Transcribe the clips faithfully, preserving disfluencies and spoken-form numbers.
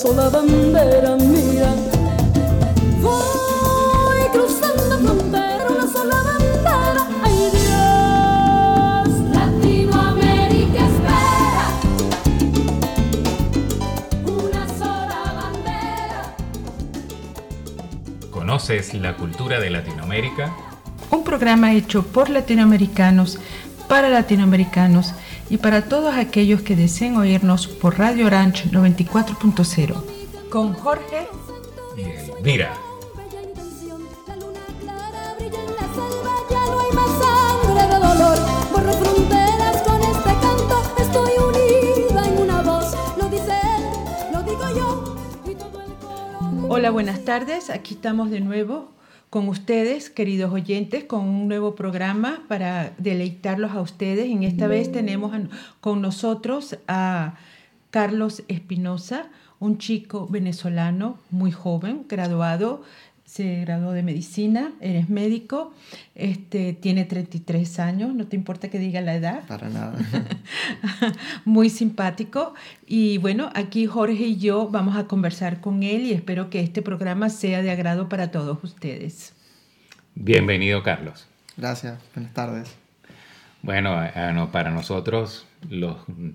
bajo la bandera mía. Voy cruzando frontera, una sola bandera. Ay Dios, Latinoamérica espera una sola bandera. ¿Conoces la cultura de Latinoamérica? Un programa hecho por latinoamericanos, para latinoamericanos y para todos aquellos que deseen oírnos por Radio Orange noventa y cuatro punto cero. Con Jorge y Elvira. La luna clara brilla en la selva, ya no hay más sangre de dolor. Borro fronteras con este canto, estoy unida en una voz. Lo dice él, lo digo yo y todo el coro. Hola, buenas tardes. Aquí estamos de nuevo con ustedes, queridos oyentes, con un nuevo programa para deleitarlos a ustedes. En esta vez tenemos a, con nosotros a Carlos Espinosa, un chico venezolano muy joven, graduado, se graduó de medicina, eres médico, este, tiene treinta y tres años, no te importa que diga la edad. Para nada. Muy simpático. Y bueno, aquí Jorge y yo vamos a conversar con él y espero que este programa sea de agrado para todos ustedes. Bienvenido, Carlos. Gracias, buenas tardes. Bueno, a, no, para nosotros, los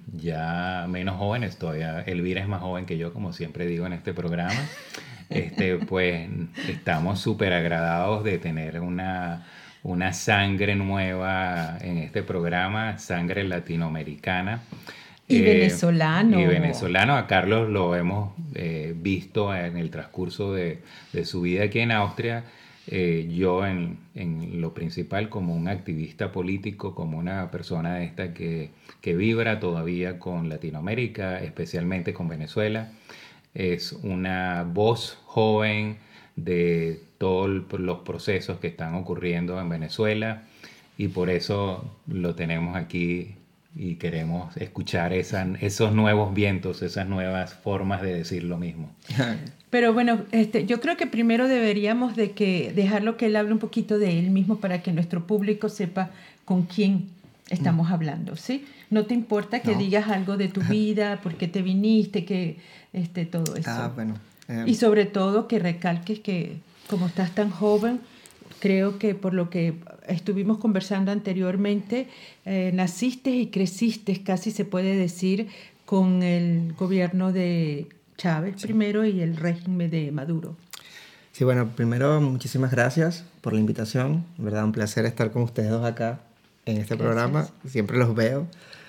ya menos jóvenes, todavía Elvira es más joven que yo, como siempre digo en este programa, este, pues estamos súper agradados de tener una, una sangre nueva en este programa, sangre latinoamericana. Y eh, venezolano. Y venezolano. A Carlos lo hemos eh, visto en el transcurso de, de su vida aquí en Austria. Eh, yo en, en lo principal como un activista político, como una persona esta que, que vibra todavía con Latinoamérica, especialmente con Venezuela. Es una voz joven de todos los procesos que están ocurriendo en Venezuela y por eso lo tenemos aquí y queremos escuchar esa, esos nuevos vientos, esas nuevas formas de decir lo mismo. Pero bueno, este, yo creo que primero deberíamos de que dejarlo que él hable un poquito de él mismo para que nuestro público sepa con quién estamos hablando, ¿sí? No te importa que no. digas algo de tu vida, por qué te viniste, que este, todo eso. Ah, bueno. Eh, y sobre todo que recalques que como estás tan joven, creo que por lo que estuvimos conversando anteriormente, eh, naciste y creciste, casi se puede decir, con el gobierno de Chávez sí. primero y el régimen de Maduro. Sí, bueno, primero muchísimas gracias por la invitación. En verdad, un placer estar con ustedes dos acá en este gracias. programa. Siempre los veo.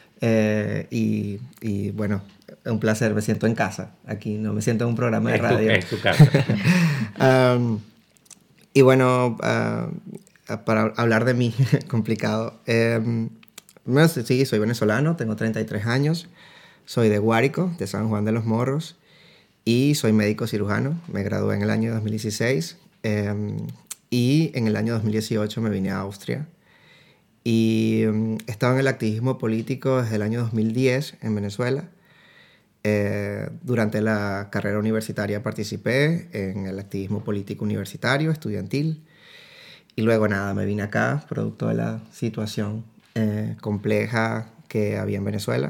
Eh, y, y bueno, un placer. Me siento en casa aquí. No me siento en un programa de es radio. Tu, es tu casa. um, y bueno, uh, para hablar de mí, complicado. Um, bueno, sí, soy venezolano, tengo treinta y tres años. Soy de Guárico, de San Juan de los Morros. Y soy médico cirujano, me gradué en el año dos mil dieciséis eh, y en el año dos mil dieciocho me vine a Austria. Y um, he estado en el activismo político desde el año dos mil diez en Venezuela. Eh, durante la carrera universitaria participé en el activismo político universitario, estudiantil. Y luego nada, me vine acá, producto de la situación eh, compleja que había en Venezuela.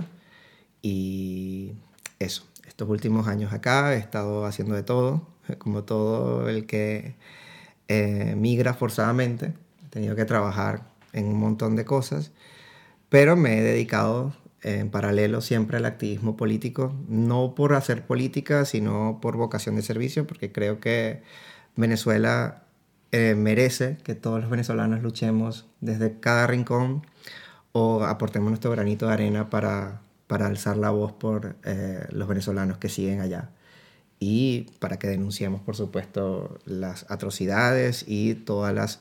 Y eso. Estos últimos años acá he estado haciendo de todo, como todo el que eh, migra forzadamente. He tenido que trabajar en un montón de cosas, pero me he dedicado eh, en paralelo siempre al activismo político, no por hacer política, sino por vocación de servicio, porque creo que Venezuela eh, merece que todos los venezolanos luchemos desde cada rincón o aportemos nuestro granito de arena para... para alzar la voz por eh, los venezolanos que siguen allá y para que denunciemos, por supuesto, las atrocidades y todas las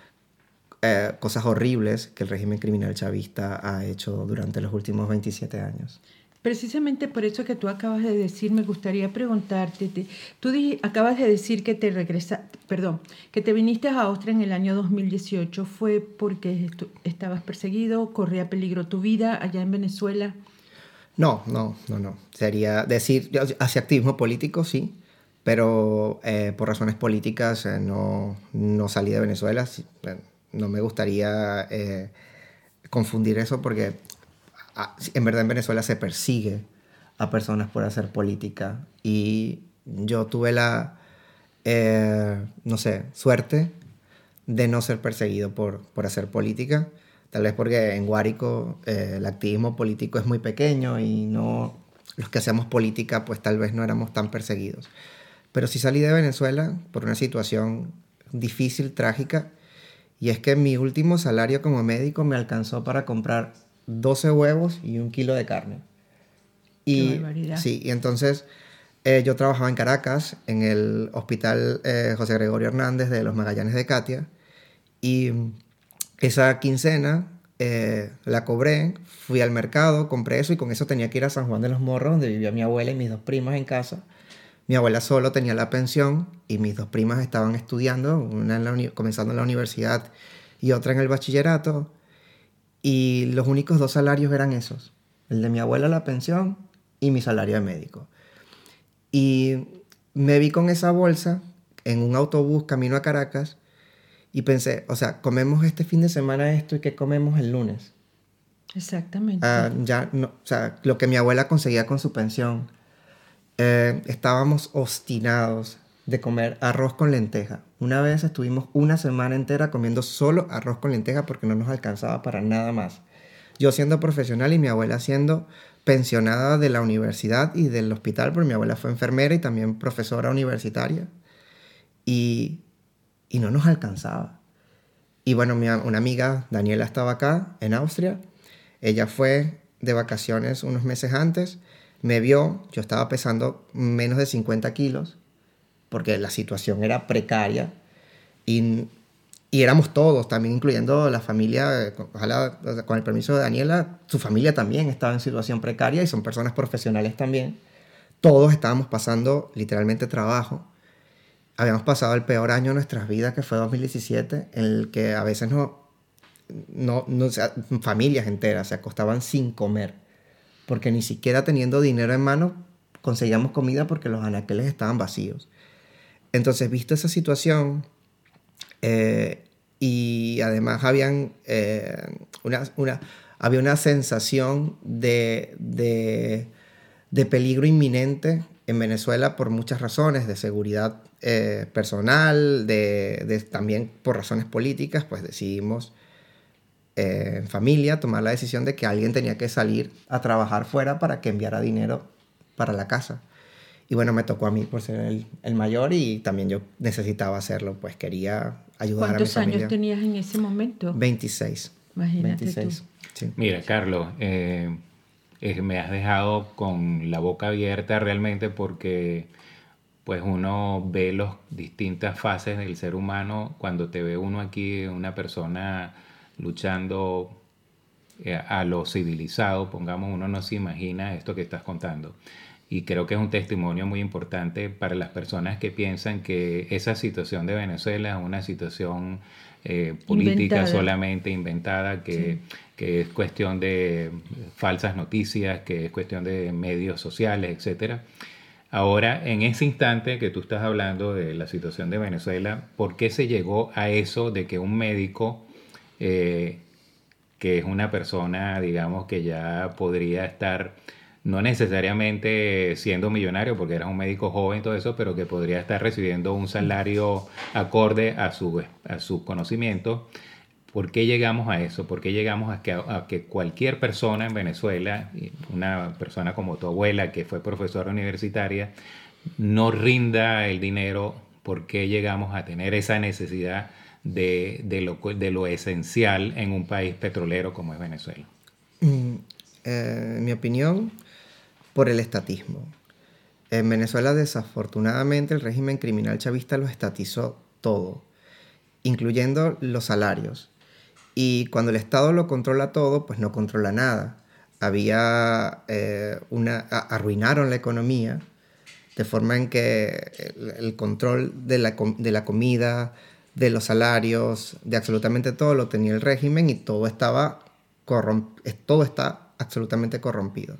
eh, cosas horribles que el régimen criminal chavista ha hecho durante los últimos veintisiete años. Precisamente por eso que tú acabas de decir, me gustaría preguntarte, te, tú di, acabas de decir que te regresa, perdón, que te viniste a Austria en el año dos mil dieciocho, ¿fue porque estu- estabas perseguido, corría peligro tu vida allá en Venezuela? No, no, no, no. Sería decir, yo hacía activismo político, sí, pero eh, por razones políticas eh, no, no salí de Venezuela. No me gustaría eh, confundir eso porque a, en verdad en Venezuela se persigue a personas por hacer política. Y yo tuve la, eh, no sé, suerte de no ser perseguido por, por hacer política. Tal vez porque en Guárico eh, el activismo político es muy pequeño y no, los que hacemos política pues tal vez no éramos tan perseguidos. Pero sí salí de Venezuela por una situación difícil, trágica, y es que mi último salario como médico me alcanzó para comprar doce huevos y un kilo de carne. Y, Qué barbaridad. sí, y entonces eh, yo trabajaba en Caracas, en el hospital eh, José Gregorio Hernández de los Magallanes de Catia, y esa quincena eh, la cobré, fui al mercado, compré eso y con eso tenía que ir a San Juan de los Morros, donde vivía mi abuela y mis dos primas en casa. Mi abuela solo tenía la pensión y mis dos primas estaban estudiando, una en la uni- comenzando en la universidad y otra en el bachillerato. Y los únicos dos salarios eran esos, el de mi abuela la pensión y mi salario de médico. Y me vi con esa bolsa en un autobús camino a Caracas y pensé, o sea, comemos este fin de semana esto y ¿qué comemos el lunes? Exactamente. Ah, ya no, o sea, lo que mi abuela conseguía con su pensión. Eh, estábamos obstinados de comer arroz con lenteja. Una vez estuvimos una semana entera comiendo solo arroz con lenteja porque no nos alcanzaba para nada más. Yo siendo profesional y mi abuela siendo pensionada de la universidad y del hospital, porque mi abuela fue enfermera y también profesora universitaria. Y, y no nos alcanzaba. Y bueno, mi, una amiga, Daniela, estaba acá en Austria. Ella fue de vacaciones unos meses antes. Me vio, yo estaba pesando menos de cincuenta kilos, porque la situación era precaria, y, y éramos todos, también incluyendo la familia, ojalá, con el permiso de Daniela, su familia también estaba en situación precaria y son personas profesionales también. Todos estábamos pasando literalmente trabajo. Habíamos pasado el peor año de nuestras vidas, que fue dos mil diecisiete, en el que a veces no, no, no o sea, familias enteras se acostaban sin comer, porque ni siquiera teniendo dinero en mano conseguíamos comida porque los anaqueles estaban vacíos. Entonces, visto esa situación, eh, y además habían, eh, una, una, había una sensación de, de, de peligro inminente en Venezuela por muchas razones, de seguridad eh, personal, de, de, también por razones políticas, pues decidimos en familia tomar la decisión de que alguien tenía que salir a trabajar fuera para que enviara dinero para la casa. Y bueno, me tocó a mí por ser el, el mayor y también yo necesitaba hacerlo, pues quería ayudar a mi familia. ¿Cuántos años tenías en ese momento? veintiséis. Imagínate veintiséis, tú. sí. Mira, Carlos, eh, eh, me has dejado con la boca abierta realmente porque pues uno ve las distintas fases del ser humano cuando te ve uno aquí, una persona luchando eh, a lo civilizado, pongamos, uno no se imagina esto que estás contando. Y creo que es un testimonio muy importante para las personas que piensan que esa situación de Venezuela es una situación eh, política Inventada. solamente inventada, que, Sí. que es cuestión de falsas noticias, que es cuestión de medios sociales, etcétera. Ahora, en ese instante que tú estás hablando de la situación de Venezuela, ¿por qué se llegó a eso de que un médico eh, que es una persona, digamos, que ya podría estar, no necesariamente siendo millonario, porque era un médico joven y todo eso, pero que podría estar recibiendo un salario acorde a su, a su conocimiento? ¿Por qué llegamos a eso? ¿Por qué llegamos a que, a que cualquier persona en Venezuela, una persona como tu abuela, que fue profesora universitaria, no rinda el dinero? ¿Por qué llegamos a tener esa necesidad de, de, lo, de lo esencial en un país petrolero como es Venezuela? Mm, eh, en mi opinión, por el estatismo. En Venezuela, desafortunadamente, el régimen criminal chavista lo estatizó todo, incluyendo los salarios. Y cuando el Estado lo controla todo, pues no controla nada. Había eh, una... arruinaron la economía, de forma en que el, el control de la, de la comida, de los salarios, de absolutamente todo lo tenía el régimen y todo estaba corromp- todo está absolutamente corrompido.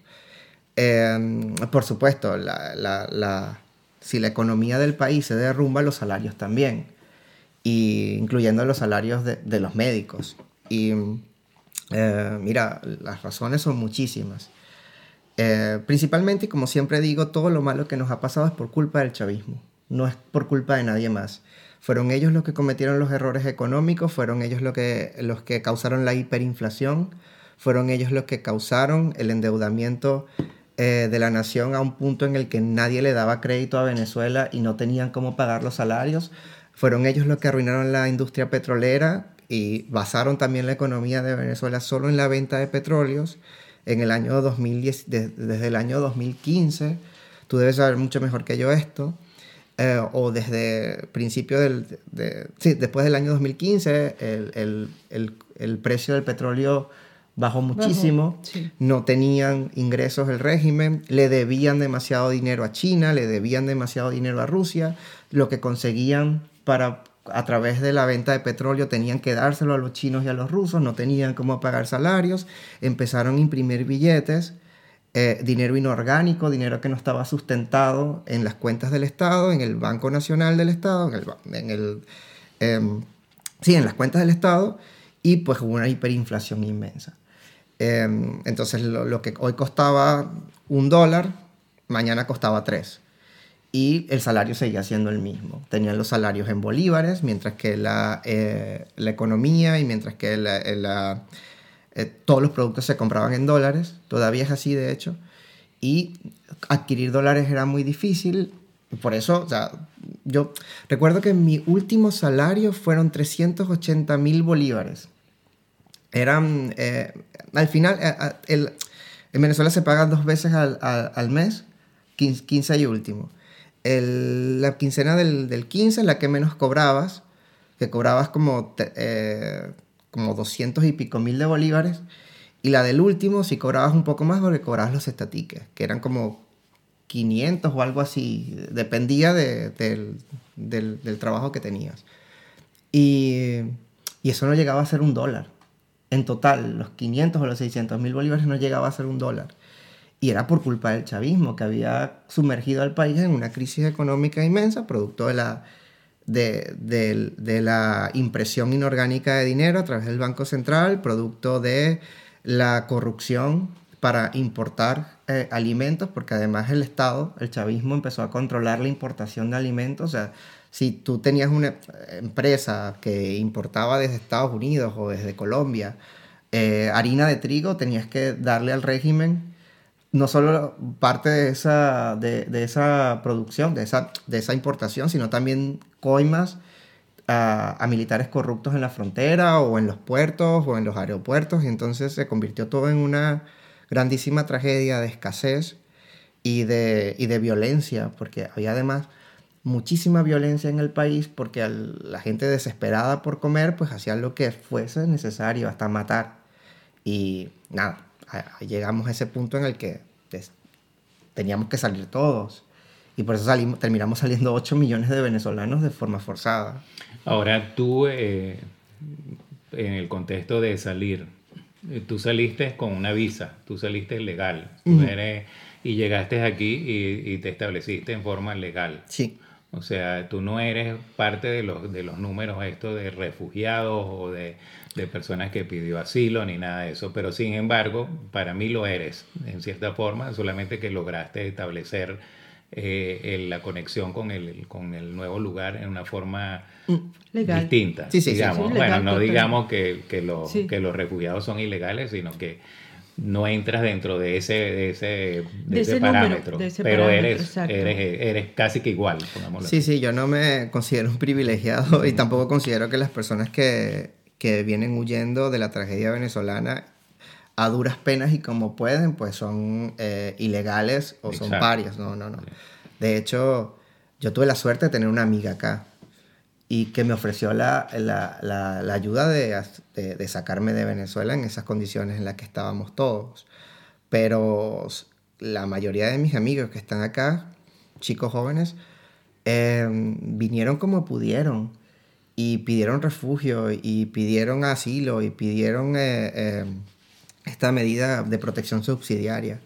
Eh, por supuesto, la, la, la, si la economía del país se derrumba, los salarios también, y incluyendo los salarios de, de los médicos. Y eh, mira, las razones son muchísimas. Eh, principalmente, y como siempre digo, todo lo malo que nos ha pasado es por culpa del chavismo, no es por culpa de nadie más. Fueron ellos los que cometieron los errores económicos, fueron ellos los que, los que causaron la hiperinflación, fueron ellos los que causaron el endeudamiento eh, de la nación a un punto en el que nadie le daba crédito a Venezuela y no tenían cómo pagar los salarios. Fueron ellos los que arruinaron la industria petrolera y basaron también la economía de Venezuela solo en la venta de petróleos. En el año dos mil diez, de, desde el año dos mil quince, tú debes saber mucho mejor que yo esto, eh, o desde principio del... De, sí, después del año dos mil quince, el, el, el, el precio del petróleo bajó muchísimo, Bajo, sí. No tenían ingresos el régimen, le debían demasiado dinero a China, le debían demasiado dinero a Rusia, lo que conseguían para... a través de la venta de petróleo tenían que dárselo a los chinos y a los rusos, no tenían cómo pagar salarios, empezaron a imprimir billetes, eh, dinero inorgánico, dinero que no estaba sustentado en las cuentas del Estado, en el Banco Nacional del Estado, en el, en el eh, sí, en las cuentas del Estado, y pues hubo una hiperinflación inmensa. Eh, entonces lo, lo que hoy costaba un dólar, mañana costaba tres. Y el salario seguía siendo el mismo. Tenían los salarios en bolívares, mientras que la, eh, la economía y mientras que la, la, eh, todos los productos se compraban en dólares. Todavía es así, de hecho. Y adquirir dólares era muy difícil. Por eso, o sea, yo recuerdo que mi último salario fueron trescientos ochenta mil bolívares. Eran, eh, al final, eh, el, en Venezuela se pagan dos veces al, al, al mes, quince y último. El, la quincena del, del quince es la que menos cobrabas, que cobrabas como, eh, como doscientos y pico mil de bolívares, y la del último sí cobrabas un poco más porque cobrabas los estatiques, que eran como quinientos o algo así, dependía de, del, del, del trabajo que tenías. Y, y eso no llegaba a ser un dólar. En total, los quinientos o los seiscientos mil bolívares no llegaba a ser un dólar. Y era por culpa del chavismo, que había sumergido al país en una crisis económica inmensa, producto de la, de, de, de la impresión inorgánica de dinero a través del Banco Central, producto de la corrupción para importar eh, alimentos, porque además el Estado, el chavismo, empezó a controlar la importación de alimentos. O sea, si tú tenías una empresa que importaba desde Estados Unidos o desde Colombia eh, harina de trigo, tenías que darle al régimen no solo parte de esa, de, de esa producción, de esa, de esa importación, sino también coimas a, a militares corruptos en la frontera o en los puertos o en los aeropuertos, y entonces se convirtió todo en una grandísima tragedia de escasez y de, y de violencia, porque había además muchísima violencia en el país, porque al, la gente desesperada por comer pues hacía lo que fuese necesario, hasta matar. Y nada, llegamos a ese punto en el que pues, teníamos que salir todos, y por eso salimos, terminamos saliendo ocho millones de venezolanos de forma forzada. Ahora tú, eh, en el contexto de salir, eh, tú saliste con una visa, tú saliste legal, tú Mm. eres, y llegaste aquí y, y te estableciste en forma legal. Sí. O sea, tú no eres parte de los, de los números estos de refugiados o de, de personas que pidió asilo ni nada de eso, pero sin embargo, para mí lo eres, en cierta forma, solamente que lograste establecer eh, el- la conexión con el, con el nuevo lugar en una forma Legal. distinta. Sí, sí, sí, digamos. sí, Bueno, legal, no total. digamos que, que, los, Sí. que los refugiados son ilegales, sino que no entras dentro de ese, de ese, de De ese ese número, parámetro, de ese pero parámetro, eres, exacto. eres, eres casi que igual, pongámoslo Sí, así. sí, yo no me considero un privilegiado y tampoco considero que las personas que, que vienen huyendo de la tragedia venezolana a duras penas y como pueden, pues son eh, ilegales o son Exacto. parias. No, no, no. De hecho, yo tuve la suerte de tener una amiga acá y que me ofreció la, la, la, la ayuda de, de, de sacarme de Venezuela en esas condiciones en las que estábamos todos. Pero la mayoría de mis amigos que están acá, chicos jóvenes, eh, vinieron como pudieron y pidieron refugio y pidieron asilo y pidieron eh, eh, esta medida de protección subsidiaria.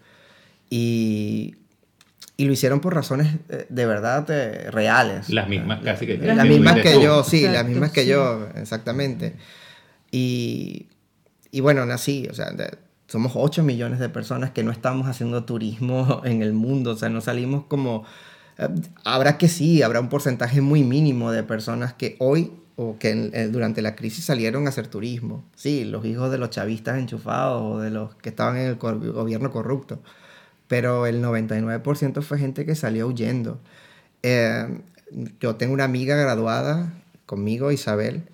Y, y lo hicieron por razones eh, de verdad eh, reales. Las mismas casi que, Las Las que mismas tuviste que tú. yo, sí, las Exacto, mismas que sí. yo, exactamente. Y, y bueno, nací, o sea, de- somos ocho millones de personas que no estamos haciendo turismo en el mundo, o sea, no salimos como... Eh, habrá que sí, habrá un porcentaje muy mínimo de personas que hoy o que en, eh, durante la crisis salieron a hacer turismo. Sí, los hijos de los chavistas enchufados o de los que estaban en el co- gobierno corrupto. Pero el noventa y nueve por ciento fue gente que salió huyendo. Eh, yo tengo una amiga graduada conmigo, Isabel,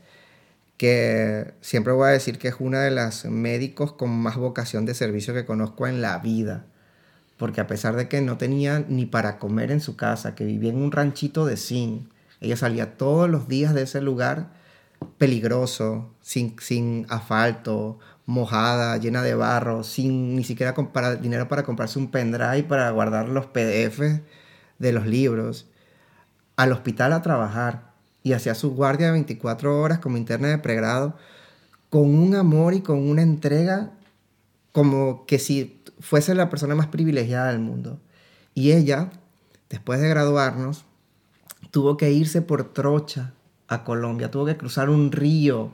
que siempre voy a decir que es una de las médicos con más vocación de servicio que conozco en la vida. Porque a pesar de que no tenía ni para comer en su casa, que vivía en un ranchito de zinc, ella salía todos los días de ese lugar peligroso, sin, sin asfalto, mojada, llena de barro, sin ni siquiera comprar, dinero para comprarse un pendrive para guardar los P D Efes de los libros, al hospital a trabajar y hacía su guardia de veinticuatro horas como interna de pregrado con un amor y con una entrega como que si fuese la persona más privilegiada del mundo. Y ella, después de graduarnos, tuvo que irse por trocha a Colombia, tuvo que cruzar un río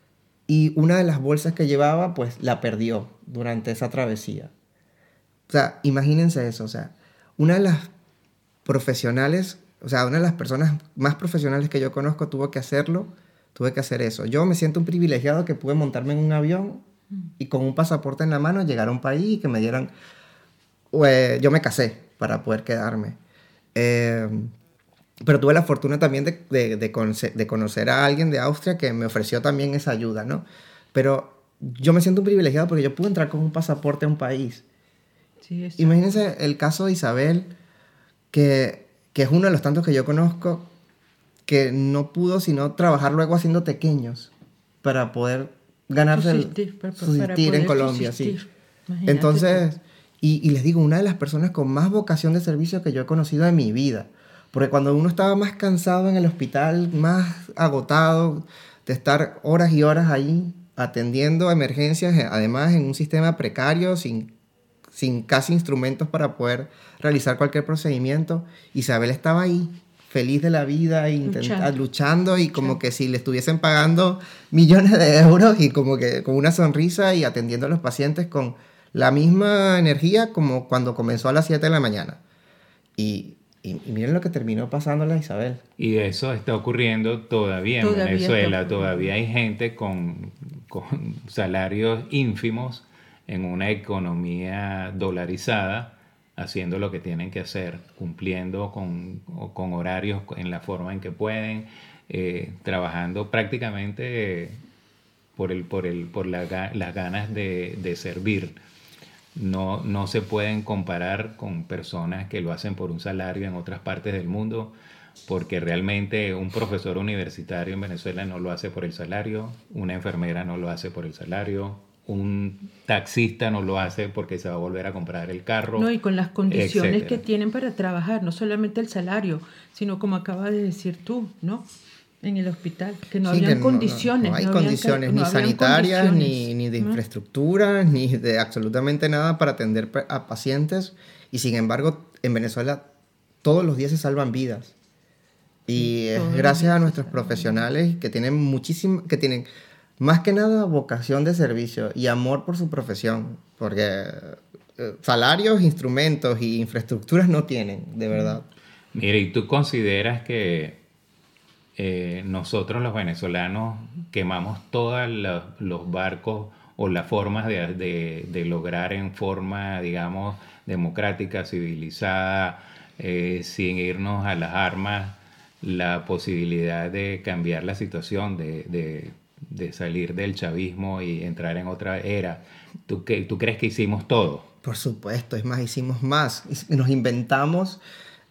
y una de las bolsas que llevaba, pues la perdió durante esa travesía. O sea, imagínense eso, o sea, una de las profesionales, o sea, una de las personas más profesionales que yo conozco tuvo que hacerlo, tuve que hacer eso. Yo me siento un privilegiado que pude montarme en un avión y con un pasaporte en la mano llegar a un país y que me dieran... Pues, yo me casé para poder quedarme. Eh, pero tuve la fortuna también de, de, de, conocer, de conocer a alguien de Austria que me ofreció también esa ayuda, ¿no? Pero yo me siento un privilegiado porque yo pude entrar con un pasaporte a un país. Sí, exacto. Imagínense el caso de Isabel, que, que es uno de los tantos que yo conozco, que no pudo sino trabajar luego haciendo tequeños para poder ganarse subsistir, el, para, subsistir para poder en Colombia, subsistir. sí. Imagínate Entonces, tú. y, y les digo, una de las personas con más vocación de servicio que yo he conocido en mi vida. Porque cuando uno estaba más cansado en el hospital, más agotado de estar horas y horas ahí atendiendo emergencias, además en un sistema precario, sin, sin casi instrumentos para poder realizar cualquier procedimiento, Isabel estaba ahí, feliz de la vida, intenta, luchando. luchando y como que si le estuviesen pagando millones de euros y como que con una sonrisa y atendiendo a los pacientes con la misma energía como cuando comenzó a las siete de la mañana. Y, y, y miren lo que terminó pasándole a Isabel. Y eso está ocurriendo todavía, Todavía en Venezuela. está Todavía hay gente con, con salarios ínfimos en una economía dolarizada, haciendo lo que tienen que hacer, cumpliendo con, con horarios en la forma en que pueden, eh, trabajando prácticamente eh, por, el, por, el, por la, las ganas de, de servir. No, no se pueden comparar con personas que lo hacen por un salario en otras partes del mundo, porque realmente un profesor universitario en Venezuela no lo hace por el salario, una enfermera no lo hace por el salario, un taxista no lo hace porque se va a volver a comprar el carro. No, y con las condiciones etcétera. que tienen para trabajar, no solamente el salario, sino como acabas de decir tú, ¿no? En el hospital, que no Sí, habían que condiciones. No, no hay no habían, condiciones, no ni habían sanitarias, condiciones, ni, ni de ¿no? infraestructura, ni de absolutamente nada para atender a pacientes. Y sin embargo, en Venezuela todos los días se salvan vidas. Y Sí, es todos los gracias días a se nuestros salvan profesionales que tienen muchísimo, que tienen más que nada vocación de servicio y amor por su profesión. Porque eh, salarios, instrumentos y infraestructuras no tienen, de verdad. Mira, ¿y tú consideras que eh, nosotros los venezolanos quemamos todos los, los barcos o las formas de, de, de lograr en forma, digamos, democrática, civilizada, eh, sin irnos a las armas, la posibilidad de cambiar la situación, de, de, de salir del chavismo y entrar en otra era? ¿Tú, qué, ¿Tú crees que hicimos todo? Por supuesto, es más, hicimos más. Nos inventamos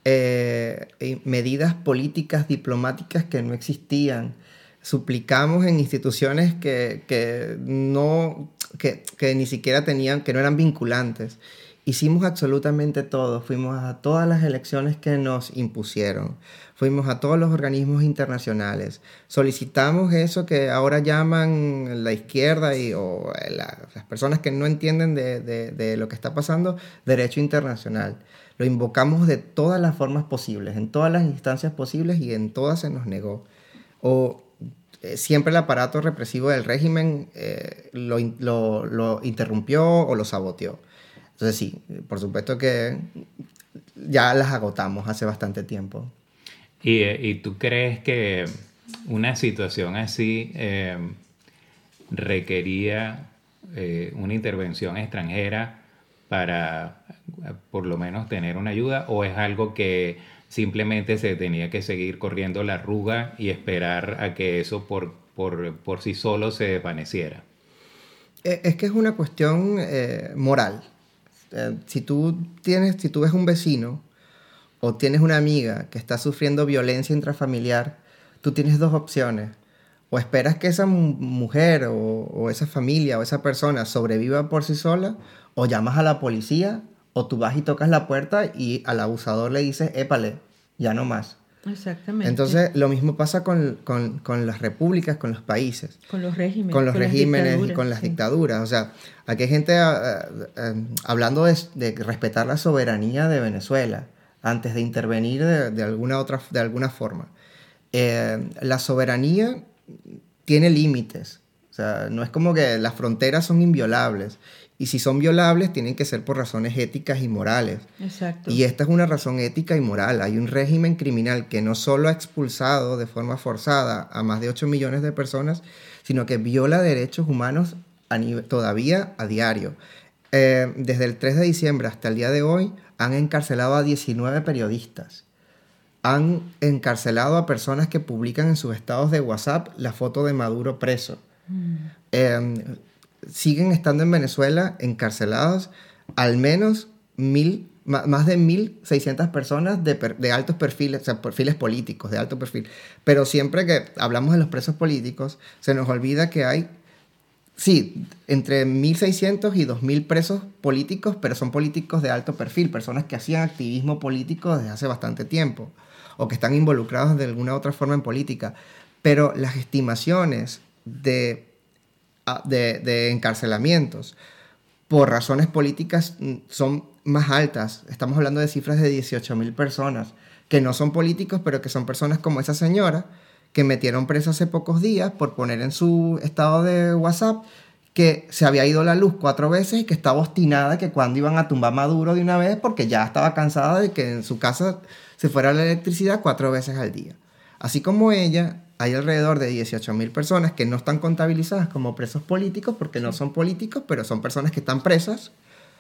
eh, medidas políticas, diplomáticas que no existían. Suplicamos en instituciones que, que, no, que, que ni siquiera tenían, que no eran vinculantes. Hicimos absolutamente todo. Fuimos a todas las elecciones que nos impusieron. Fuimos a todos los organismos internacionales. Solicitamos eso que ahora llaman la izquierda y, o la, las personas que no entienden de, de, de lo que está pasando, derecho internacional. Lo invocamos de todas las formas posibles, en todas las instancias posibles y en todas se nos negó. O eh, siempre el aparato represivo del régimen eh, lo, lo, lo interrumpió o lo saboteó. Entonces sí, por supuesto que ya las agotamos hace bastante tiempo. ¿Y, y tú crees que una situación así eh, requería eh, una intervención extranjera para por lo menos tener una ayuda, o es algo que simplemente se tenía que seguir corriendo la arruga y esperar a que eso por, por, por sí solo se desvaneciera? Es que es una cuestión eh, moral. Eh, si tú tienes, si tú ves un vecino o tienes una amiga que está sufriendo violencia intrafamiliar, tú tienes dos opciones. O esperas que esa mujer o, o esa familia o esa persona sobreviva por sí sola, o llamas a la policía, o tú vas y tocas la puerta y al abusador le dices, épale, ya no más. Exactamente. Entonces, lo mismo pasa con, con, con las repúblicas, con los países. Con los regímenes. Con los con regímenes y con las sí. dictaduras. O sea, aquí hay gente uh, uh, hablando de, de respetar la soberanía de Venezuela antes de intervenir de, de, alguna, otra, de alguna forma. Eh, la soberanía tiene límites. O sea, no es como que las fronteras son inviolables. Y si son violables, tienen que ser por razones éticas y morales. Exacto. Y esta es una razón ética y moral. Hay un régimen criminal que no solo ha expulsado de forma forzada a más de ocho millones de personas, sino que viola derechos humanos a nivel, todavía a diario. Eh, desde el tres de diciembre hasta el día de hoy, han encarcelado a diecinueve periodistas. Han encarcelado a personas que publican en sus estados de WhatsApp la foto de Maduro preso. Mm. Eh, siguen estando en Venezuela encarcelados al menos mil, más de mil seiscientas personas de, de altos perfiles, o sea, perfiles políticos, de alto perfil. Pero siempre que hablamos de los presos políticos, se nos olvida que hay, sí, entre mil seiscientos y dos mil presos políticos, pero son políticos de alto perfil, personas que hacían activismo político desde hace bastante tiempo, o que están involucrados de alguna otra forma en política. Pero las estimaciones de De, de encarcelamientos por razones políticas son más altas. Estamos hablando de cifras de dieciocho mil personas que no son políticos, pero que son personas como esa señora que metieron presa hace pocos días por poner en su estado de WhatsApp que se había ido la luz cuatro veces y que estaba obstinada que cuando iban a tumbar Maduro de una vez, porque ya estaba cansada de que en su casa se fuera la electricidad cuatro veces al día. Así como ella, hay alrededor de dieciocho mil personas que no están contabilizadas como presos políticos porque sí. no son políticos, pero son personas que están presas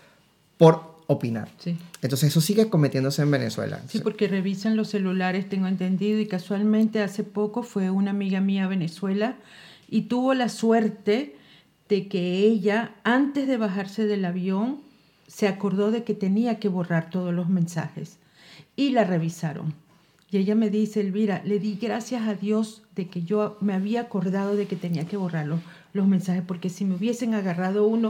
por opinar. Sí. Entonces eso sigue cometiéndose en Venezuela. Sí, porque revisan los celulares, tengo entendido, y casualmente hace poco fue una amiga mía a Venezuela y tuvo la suerte de que ella, antes de bajarse del avión, se acordó de que tenía que borrar todos los mensajes y la revisaron. Y ella me dice, Elvira, le di gracias a Dios de que yo me había acordado de que tenía que borrar los, los mensajes, porque si me hubiesen agarrado uno,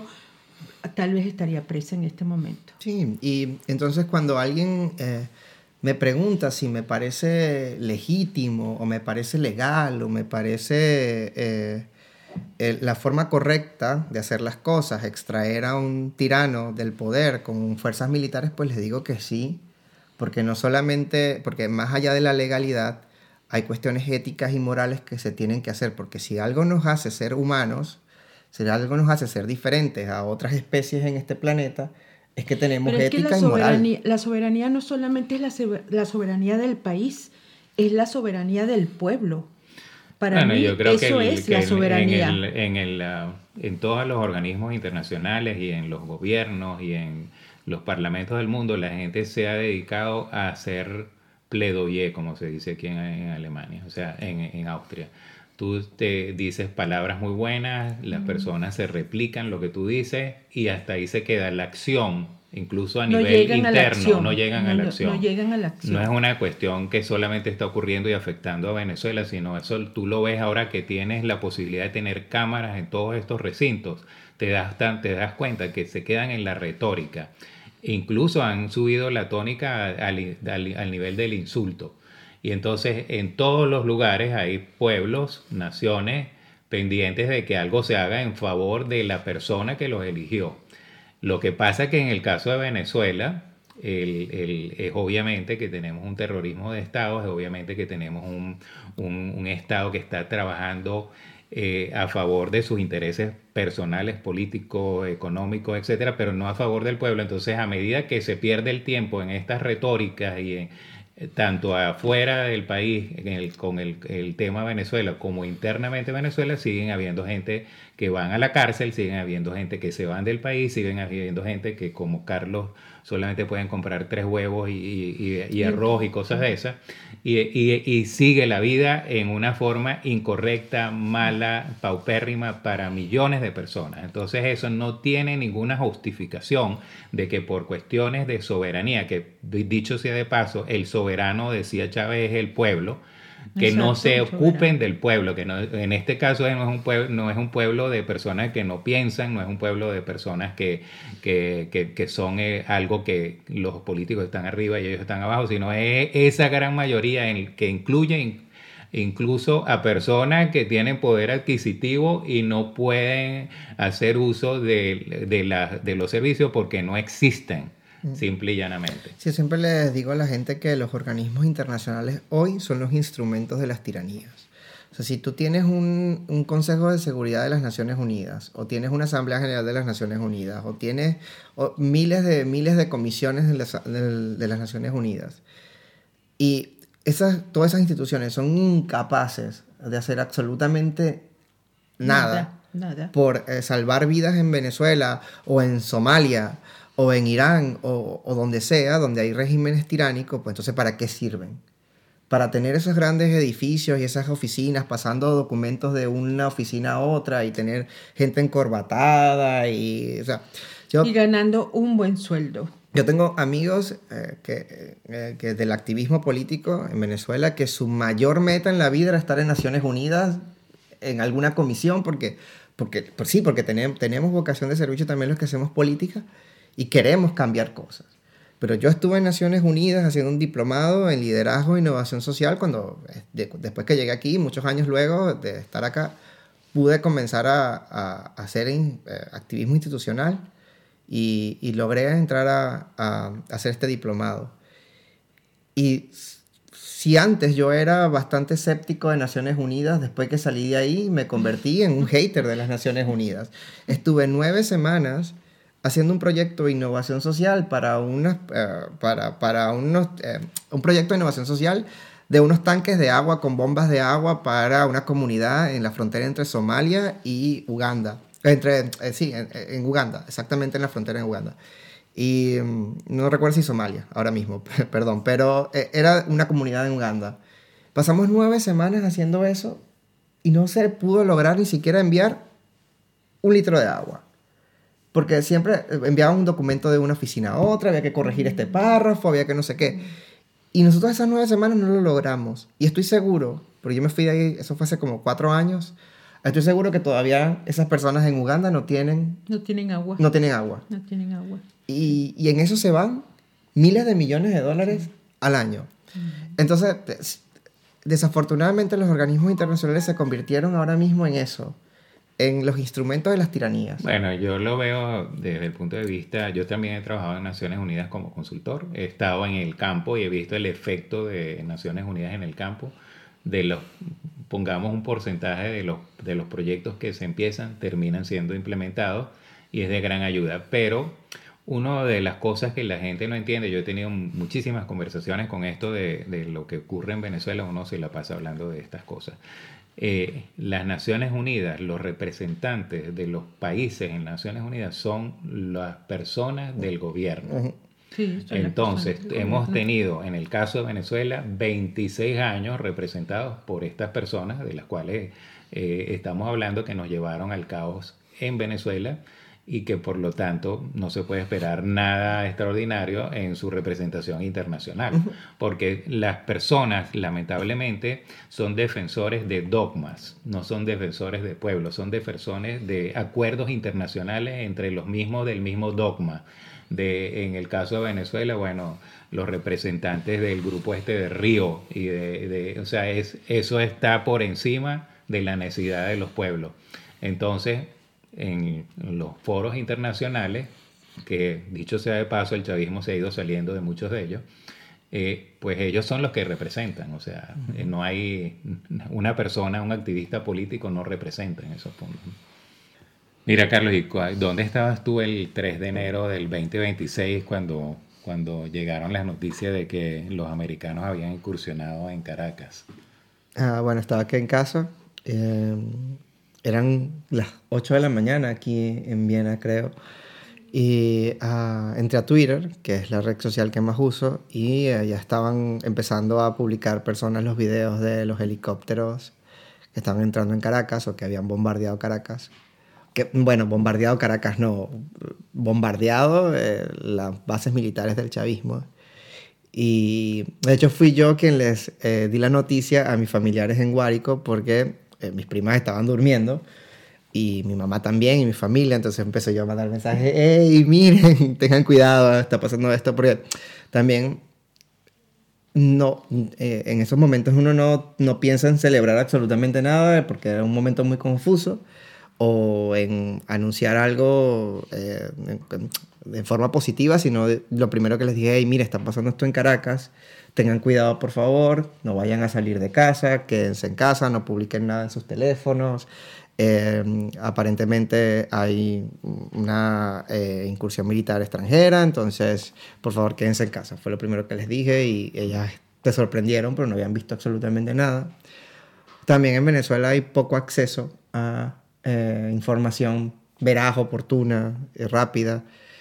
tal vez estaría presa en este momento. Sí, y entonces cuando alguien eh, me pregunta si me parece legítimo, o me parece legal, o me parece eh, eh, la forma correcta de hacer las cosas, extraer a un tirano del poder con fuerzas militares, pues les digo que sí. Porque no solamente, porque más allá de la legalidad, hay cuestiones éticas y morales que se tienen que hacer. Porque si algo nos hace ser humanos, si algo nos hace ser diferentes a otras especies en este planeta, es que tenemos Pero es ética que la y moral. Soberanía, la soberanía no solamente es la, la soberanía del país, es la soberanía del pueblo. Para bueno, mí yo creo eso que el, es que la el, soberanía. En, el, en, el, uh, en todos los organismos internacionales y en los gobiernos y en los parlamentos del mundo, la gente se ha dedicado a hacer pledoyer, como se dice aquí en, en Alemania, o sea, en, en Austria. Tú te dices palabras muy buenas, las mm. personas se replican lo que tú dices y hasta ahí se queda la acción, incluso a no nivel interno, no llegan no, a la no, acción. No llegan a la acción. No es una cuestión que solamente está ocurriendo y afectando a Venezuela, sino eso tú lo ves ahora que tienes la posibilidad de tener cámaras en todos estos recintos. Te das, te das cuenta que se quedan en la retórica. Incluso han subido la tónica al, al, al nivel del insulto. Y entonces en todos los lugares hay pueblos, naciones pendientes de que algo se haga en favor de la persona que los eligió. Lo que pasa es que en el caso de Venezuela, el, el, es obviamente que tenemos un terrorismo de Estado, es obviamente que tenemos un, un, un Estado que está trabajando eh, a favor de sus intereses personales, políticos, económicos, etcétera, pero no a favor del pueblo. Entonces, a medida que se pierde el tiempo en estas retóricas y en, tanto afuera del país en el, con el, el tema Venezuela como internamente Venezuela, siguen habiendo gente que van a la cárcel, siguen habiendo gente que se van del país, siguen habiendo gente que como Carlos solamente pueden comprar tres huevos y, y, y arroz y cosas de esas, y, y, y sigue la vida en una forma incorrecta, mala, paupérrima para millones de personas. Entonces eso no tiene ninguna justificación de que por cuestiones de soberanía, que dicho sea de paso, el soberano, decía Chávez, es el pueblo, que Exacto, no se ocupen del pueblo, que no, en este caso no es, un pueblo, no es un pueblo de personas que no piensan, no es un pueblo de personas que, que, que, que son eh, algo que los políticos están arriba y ellos están abajo, sino es esa gran mayoría en, que incluye incluso a personas que tienen poder adquisitivo y no pueden hacer uso de, de, la, de los servicios porque no existen. Simple y llanamente. Sí, siempre les digo a la gente que los organismos internacionales hoy son los instrumentos de las tiranías. O sea, si tú tienes un, un Consejo de Seguridad de las Naciones Unidas, o tienes una Asamblea General de las Naciones Unidas, o tienes o miles, de, miles de comisiones de las, de, de las Naciones Unidas, y esas, todas esas instituciones son incapaces de hacer absolutamente nada, nada, nada. por eh, salvar vidas en Venezuela o en Somalia o en Irán, o, o donde sea, donde hay regímenes tiránicos, pues entonces, ¿para qué sirven? Para tener esos grandes edificios y esas oficinas, pasando documentos de una oficina a otra y tener gente encorbatada y... O sea, yo, y ganando un buen sueldo. Yo tengo amigos eh, que, eh, que del activismo político en Venezuela que su mayor meta en la vida era estar en Naciones Unidas en alguna comisión, porque, porque pues sí, porque tenemos, tenemos vocación de servicio también los que hacemos política, y queremos cambiar cosas. Pero yo estuve en Naciones Unidas haciendo un diplomado en liderazgo e innovación social cuando, de, después que llegué aquí, muchos años luego de estar acá, pude comenzar a, a, a hacer in, eh, activismo institucional y, y logré entrar a, a, a hacer este diplomado. Y si antes yo era bastante escéptico de Naciones Unidas, después que salí de ahí me convertí en un hater de las Naciones Unidas. Estuve nueve semanas haciendo un proyecto de innovación social para, unas, uh, para, para unos, uh, un proyecto de innovación social de unos tanques de agua con bombas de agua para una comunidad en la frontera entre Somalia y Uganda. Entre, eh, sí, en, en Uganda, exactamente en la frontera en Uganda. Y um, no recuerdo si Somalia, ahora mismo, perdón, pero eh, era una comunidad en Uganda. Pasamos nueve semanas haciendo eso y no se pudo lograr ni siquiera enviar un litro de agua. Porque siempre enviaban un documento de una oficina a otra, había que corregir este párrafo, había que no sé qué. Y nosotros esas nueve semanas no lo logramos. Y estoy seguro, porque yo me fui de ahí, eso fue hace como cuatro años, estoy seguro que todavía esas personas en Uganda no tienen... No tienen agua. No tienen agua. No tienen agua. Y, y en eso se van miles de millones de dólares sí. al año. Mm. Entonces, desafortunadamente los organismos internacionales se convirtieron ahora mismo en eso, en los instrumentos de las tiranías. Bueno, yo lo veo desde el punto de vista, yo también he trabajado en Naciones Unidas como consultor, he estado en el campo y he visto el efecto de Naciones Unidas en el campo, de los, pongamos un porcentaje de los, de los proyectos que se empiezan, terminan siendo implementados y es de gran ayuda, pero una de las cosas que la gente no entiende, yo he tenido muchísimas conversaciones con esto de, de lo que ocurre en Venezuela, uno se la pasa hablando de estas cosas. Eh, las Naciones Unidas, los representantes de los países en Naciones Unidas son las personas del gobierno. Sí, entonces, hemos tenido, en el caso de Venezuela, veintiséis años representados por estas personas, de las cuales eh, estamos hablando que nos llevaron al caos en Venezuela y que por lo tanto no se puede esperar nada extraordinario en su representación internacional, uh-huh. porque las personas lamentablemente son defensores de dogmas, no son defensores de pueblos, son defensores de acuerdos internacionales entre los mismos del mismo dogma. De, en el caso de Venezuela, bueno, los representantes del grupo este de Río, y de, de, o sea, es, eso está por encima de la necesidad de los pueblos. Entonces, en los foros internacionales, que dicho sea de paso, el chavismo se ha ido saliendo de muchos de ellos, eh, pues ellos son los que representan, o sea, uh-huh. eh, no hay una persona, un activista político no representa en esos puntos. Mira, Carlos, ¿y dónde estabas tú el tres de enero del veinte veintiséis cuando, cuando llegaron las noticias de que los americanos habían incursionado en Caracas? Ah, bueno, estaba aquí en casa. Eh, eran las ocho de la mañana aquí en Viena, creo. Y uh, entré a Twitter, que es la red social que más uso, y uh, ya estaban empezando a publicar personas los videos de los helicópteros que estaban entrando en Caracas o que habían bombardeado Caracas. Que, bueno, bombardeado Caracas no, bombardeado eh, las bases militares del chavismo. Y de hecho fui yo quien les eh, di la noticia a mis familiares en Guárico porque eh, mis primas estaban durmiendo y mi mamá también y mi familia, entonces empecé yo a mandar mensajes, hey, miren, tengan cuidado, está pasando esto, porque también no, eh, en esos momentos uno no, no piensa en celebrar absolutamente nada porque era un momento muy confuso, o en anunciar algo eh, en, de forma positiva, sino de, lo primero que les dije, hey, mire, está pasando esto en Caracas, tengan cuidado por favor, no vayan a salir de casa, quédense en casa, no publiquen nada en sus teléfonos. Eh, aparentemente hay una eh, incursión militar extranjera, entonces por favor quédense en casa. Fue lo primero que les dije y ellas te sorprendieron, pero no habían visto absolutamente nada. También en Venezuela hay poco acceso a eh, información veraz, oportuna, y rápida,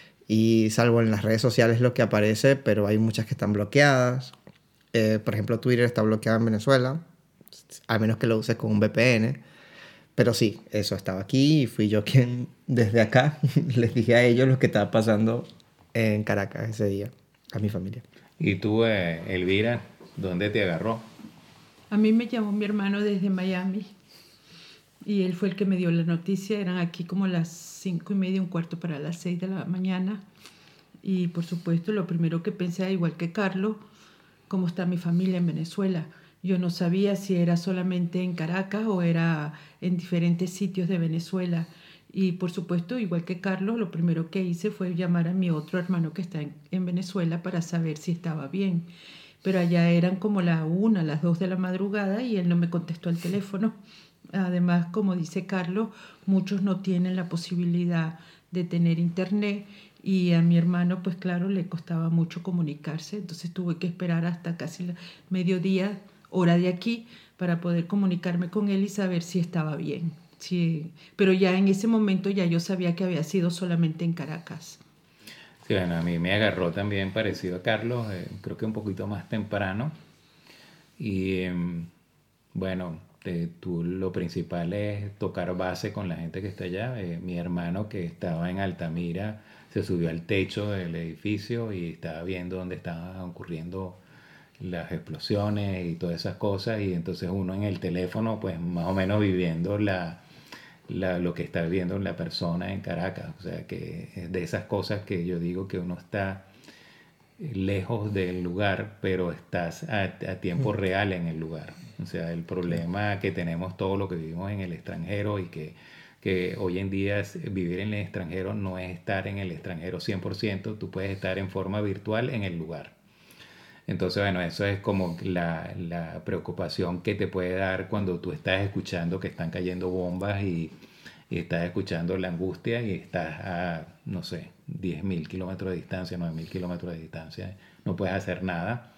y salvo en las redes sociales lo que aparece, pero hay muchas que están bloqueadas. Eh, por ejemplo, Twitter está bloqueado en Venezuela, a menos que lo uses con un V P N. Pero sí, eso estaba aquí y fui yo quien desde acá les dije a ellos lo que estaba pasando en Caracas ese día, a mi familia. ¿Y tú, eh, Elvira, dónde te agarró? A mí me llamó mi hermano desde Miami y él fue el que me dio la noticia. Eran aquí como las cinco y media, un cuarto para las seis de la mañana. Y por supuesto, lo primero que pensé, igual que Carlos, ¿cómo está mi familia en Venezuela? Yo no sabía si era solamente en Caracas o era en diferentes sitios de Venezuela. Y por supuesto, igual que Carlos, lo primero que hice fue llamar a mi otro hermano que está en, en Venezuela para saber si estaba bien. Pero allá eran como la una, las dos de la madrugada y él no me contestó el teléfono. Además, como dice Carlos, muchos no tienen la posibilidad de tener internet. Y a mi hermano, pues claro, le costaba mucho comunicarse. Entonces tuve que esperar hasta casi el mediodía, hora de aquí, para poder comunicarme con él y saber si estaba bien. Sí, pero ya en ese momento ya yo sabía que había sido solamente en Caracas. Sí, bueno, a mí me agarró también parecido a Carlos, eh, creo que un poquito más temprano. Y eh, bueno, eh, tú, lo principal es tocar base con la gente que está allá. Eh, mi hermano que estaba en Altamira se subió al techo del edificio y estaba viendo dónde estaban ocurriendo las explosiones y todas esas cosas, y entonces uno en el teléfono pues más o menos viviendo la, la, lo que está viviendo la persona en Caracas. O sea que es de esas cosas que yo digo que uno está lejos del lugar, pero estás a, a tiempo real en el lugar. O sea, el problema que tenemos todos los que vivimos en el extranjero y que, que hoy en día es, vivir en el extranjero no es estar en el extranjero cien por ciento, tú puedes estar en forma virtual en el lugar. Entonces, bueno, eso es como la, la preocupación que te puede dar cuando tú estás escuchando que están cayendo bombas y, y estás escuchando la angustia y estás a, no sé, diez mil kilómetros de distancia, nueve mil kilómetros de distancia, no puedes hacer nada.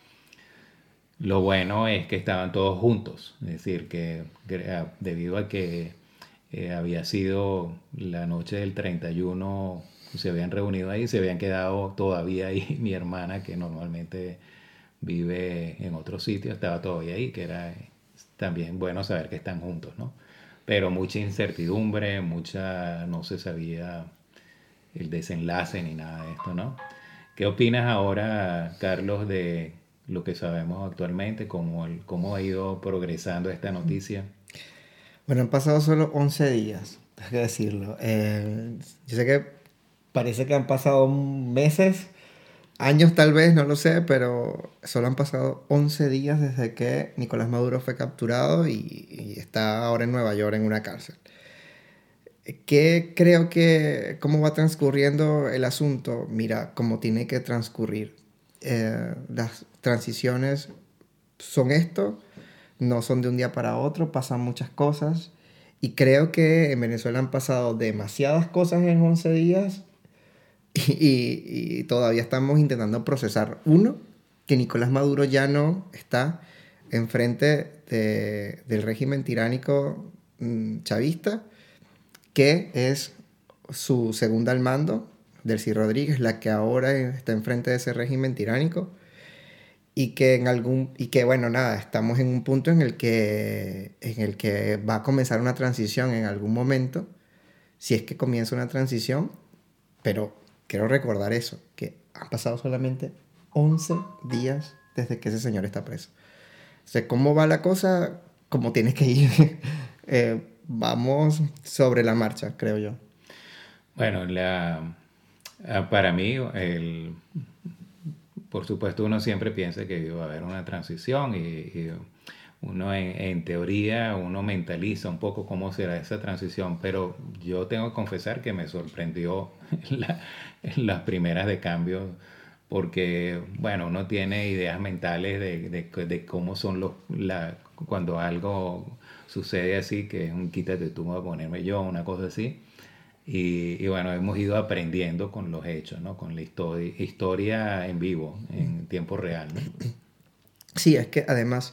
Lo bueno es que estaban todos juntos, es decir, que debido a que eh, había sido la noche del treinta y uno, se habían reunido ahí, se habían quedado todavía ahí mi hermana, que normalmente vive en otro sitio, estaba todavía ahí, que era también bueno saber que están juntos, ¿no? Pero mucha incertidumbre, mucha, no se sabía el desenlace ni nada de esto, ¿no? ¿Qué opinas ahora, Carlos, de lo que sabemos actualmente? ¿Cómo, cómo ha ido progresando esta noticia? Bueno, han pasado solo once días, hay que decirlo. Eh, yo sé que parece que han pasado meses, años tal vez, no lo sé, pero solo han pasado once días desde que Nicolás Maduro fue capturado y, y está ahora en Nueva York en una cárcel. ¿qué creo que, cómo va transcurriendo el asunto? Mira, cómo tiene que transcurrir. Eh, las transiciones son esto, no son de un día para otro, pasan muchas cosas. Y creo que en Venezuela han pasado demasiadas cosas en once días y, y, y todavía estamos intentando procesar. Uno, que Nicolás Maduro ya no está enfrente de, del régimen tiránico mmm, chavista, que es su segunda al mando, Delcy Rodríguez, la que ahora está enfrente de ese régimen tiránico. Y que, en algún, y que, bueno, nada, estamos en un punto en el, que, en el que va a comenzar una transición en algún momento, si es que comienza una transición, pero quiero recordar eso, que han pasado solamente once días desde que ese señor está preso. O sea, ¿cómo va la cosa? Como tienes que ir. eh, vamos sobre la marcha, creo yo. Bueno, la, para mí, el... por supuesto, uno siempre piensa que va a haber una transición y, y uno en, en teoría, uno mentaliza un poco cómo será esa transición, pero yo tengo que confesar que me sorprendió la, las primeras de cambio, porque, bueno, uno tiene ideas mentales de, de, de cómo son los, la, cuando algo sucede así, que es un quítate tú, me voy a ponerme yo, una cosa así. Y, y bueno, hemos ido aprendiendo con los hechos, ¿no? Con la historia, historia en vivo, en tiempo real, ¿no? Sí, es que además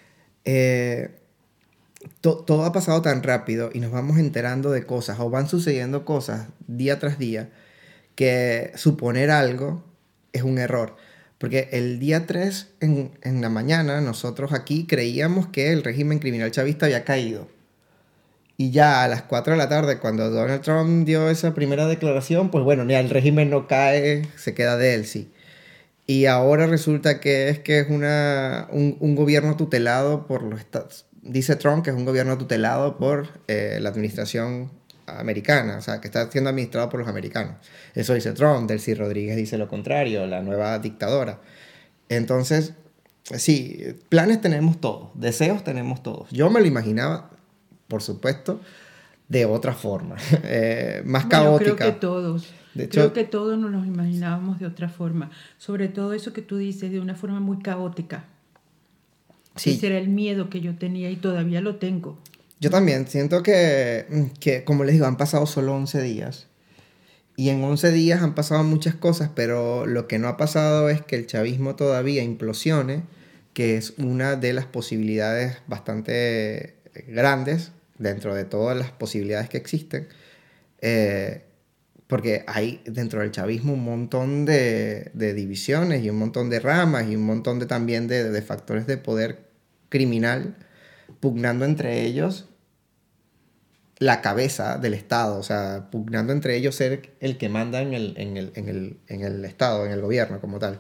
eh, to, todo ha pasado tan rápido y nos vamos enterando de cosas o van sucediendo cosas día tras día que suponer algo es un error. Porque el día tres en, en la mañana nosotros aquí creíamos que el régimen criminal chavista había caído. Y ya a las cuatro de la tarde, cuando Donald Trump dio esa primera declaración, pues bueno, ya el régimen no cae, se queda Delcy. Y ahora resulta que es que es una, un, un gobierno tutelado por los estados. Dice Trump que es un gobierno tutelado por eh, la administración americana, o sea, que está siendo administrado por los americanos. Eso dice Trump. Delcy Rodríguez dice lo contrario, la nueva dictadora. Entonces, sí, planes tenemos todos, deseos tenemos todos. Yo me lo imaginaba, por supuesto, de otra forma, eh, más bueno, caótica. Creo que todos, de hecho, creo que todos nos los imaginábamos de otra forma, sobre todo eso que tú dices, de una forma muy caótica. Sí. Ese era el miedo que yo tenía y todavía lo tengo. Yo también siento que, que, como les digo, han pasado solo once días. Y en once días han pasado muchas cosas, pero lo que no ha pasado es que el chavismo todavía implosione, que es una de las posibilidades bastante grandes dentro de todas las posibilidades que existen, eh, porque hay dentro del chavismo un montón de, de divisiones y un montón de ramas y un montón de, también de, de factores de poder criminal pugnando entre ellos la cabeza del Estado, o sea, pugnando entre ellos ser el que manda en el, en el, en el, en el Estado, en el gobierno como tal.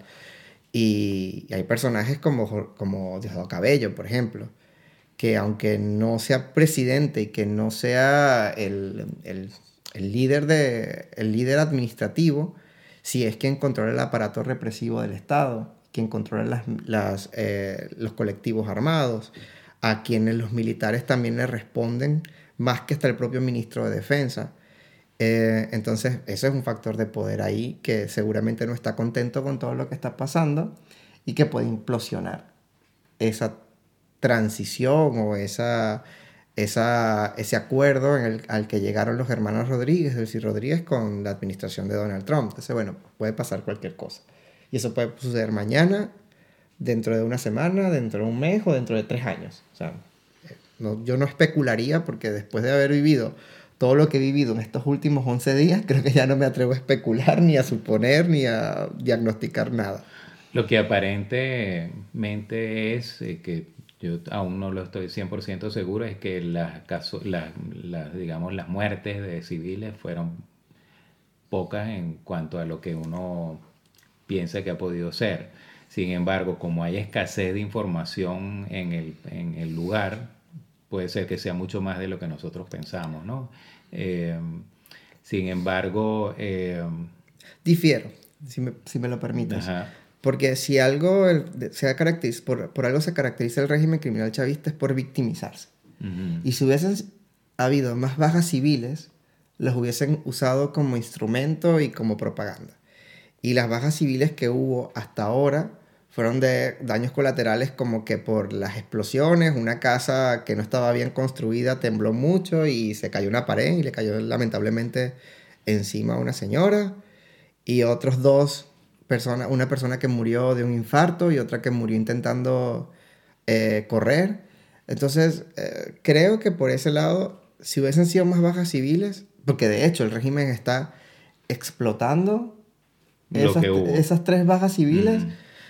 Y, y hay personajes como, como Diosdado Cabello, por ejemplo, que aunque no sea presidente y que no sea el, el, el, líder, de, el líder administrativo, sí es quien controla el aparato represivo del Estado, quien controla las, las, eh, los colectivos armados, a quienes los militares también le responden más que hasta el propio ministro de Defensa. Eh, entonces, ese es un factor de poder ahí que seguramente no está contento con todo lo que está pasando y que puede implosionar esa transición o esa, esa, ese acuerdo en el, al que llegaron los hermanos Rodríguez, Delcy Rodríguez, con la administración de Donald Trump. Entonces, bueno, puede pasar cualquier cosa. Y eso puede suceder mañana, dentro de una semana, dentro de un mes o dentro de tres años. O sea, no, yo no especularía porque después de haber vivido todo lo que he vivido en estos últimos once días, creo que ya no me atrevo a especular, ni a suponer, ni a diagnosticar nada. Lo que aparentemente es eh, que yo aún no lo estoy cien por ciento seguro, es que las, caso, las, las, digamos, las muertes de civiles fueron pocas en cuanto a lo que uno piensa que ha podido ser. Sin embargo, como hay escasez de información en el, en el lugar, puede ser que sea mucho más de lo que nosotros pensamos, ¿no? Eh, sin embargo... Eh, Difiero, si me, si me lo permites. Ajá. Porque si algo se caracteriza, por, por algo se caracteriza el régimen criminal chavista es por victimizarse. Uh-huh. Y si hubiesen habido más bajas civiles, los hubiesen usado como instrumento y como propaganda. Y las bajas civiles que hubo hasta ahora fueron de daños colaterales como que por las explosiones, una casa que no estaba bien construida tembló mucho y se cayó una pared y le cayó lamentablemente encima a una señora, y otros dos personas, una persona que murió de un infarto y otra que murió intentando eh, correr. Entonces, eh, creo que por ese lado, si hubiesen sido más bajas civiles, porque de hecho el régimen está explotando esas, esas tres bajas civiles, mm.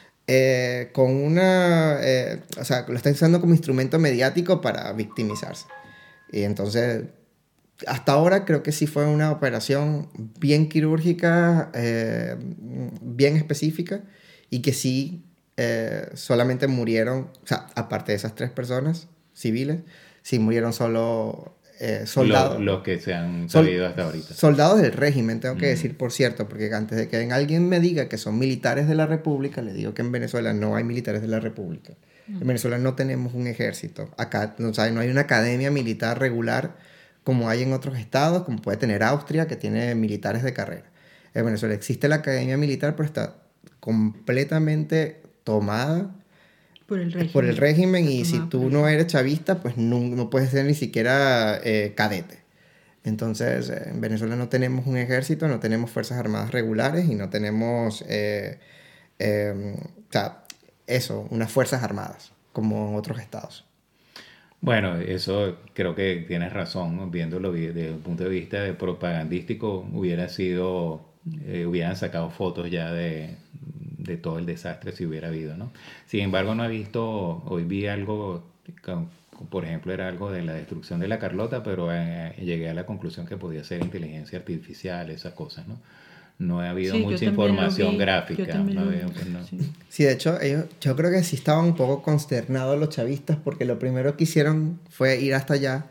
eh, con una... Eh, o sea, lo está usando como instrumento mediático para victimizarse. Y entonces, hasta ahora creo que sí fue una operación bien quirúrgica, eh, bien específica, y que sí eh, solamente murieron, o sea, aparte de esas tres personas civiles, sí murieron solo... Eh, soldados, los lo que se han sabido sol, hasta ahorita. Soldados del régimen, tengo que mm. decir, por cierto, porque antes de que alguien me diga que son militares de la República, le digo que en Venezuela no hay militares de la República. Mm. En Venezuela no tenemos un ejército. Acá, o sea, no hay una academia militar regular como hay en otros estados, como puede tener Austria, que tiene militares de carrera. En Venezuela existe la academia militar, pero está completamente tomada por el régimen, por el régimen y si tú no eres chavista, pues no, no puedes ser ni siquiera eh, cadete. Entonces, eh, en Venezuela no tenemos un ejército, no tenemos fuerzas armadas regulares y no tenemos, eh, eh, o sea, eso, unas fuerzas armadas, como en otros estados. Bueno, eso creo que tienes razón, ¿no? Viéndolo desde un punto de vista de propagandístico, hubiera sido, eh, hubieran sacado fotos ya de... de todo el desastre si hubiera habido, ¿no? Sin embargo, no he visto, hoy vi algo, por ejemplo, era algo de la destrucción de la Carlota, pero eh, llegué a la conclusión que podía ser inteligencia artificial, esas cosas, ¿no? No ha habido sí, mucha información gráfica. No veo, pues no. Sí. sí, de hecho, ellos, yo creo que sí estaban un poco consternados los chavistas porque lo primero que hicieron fue ir hasta allá.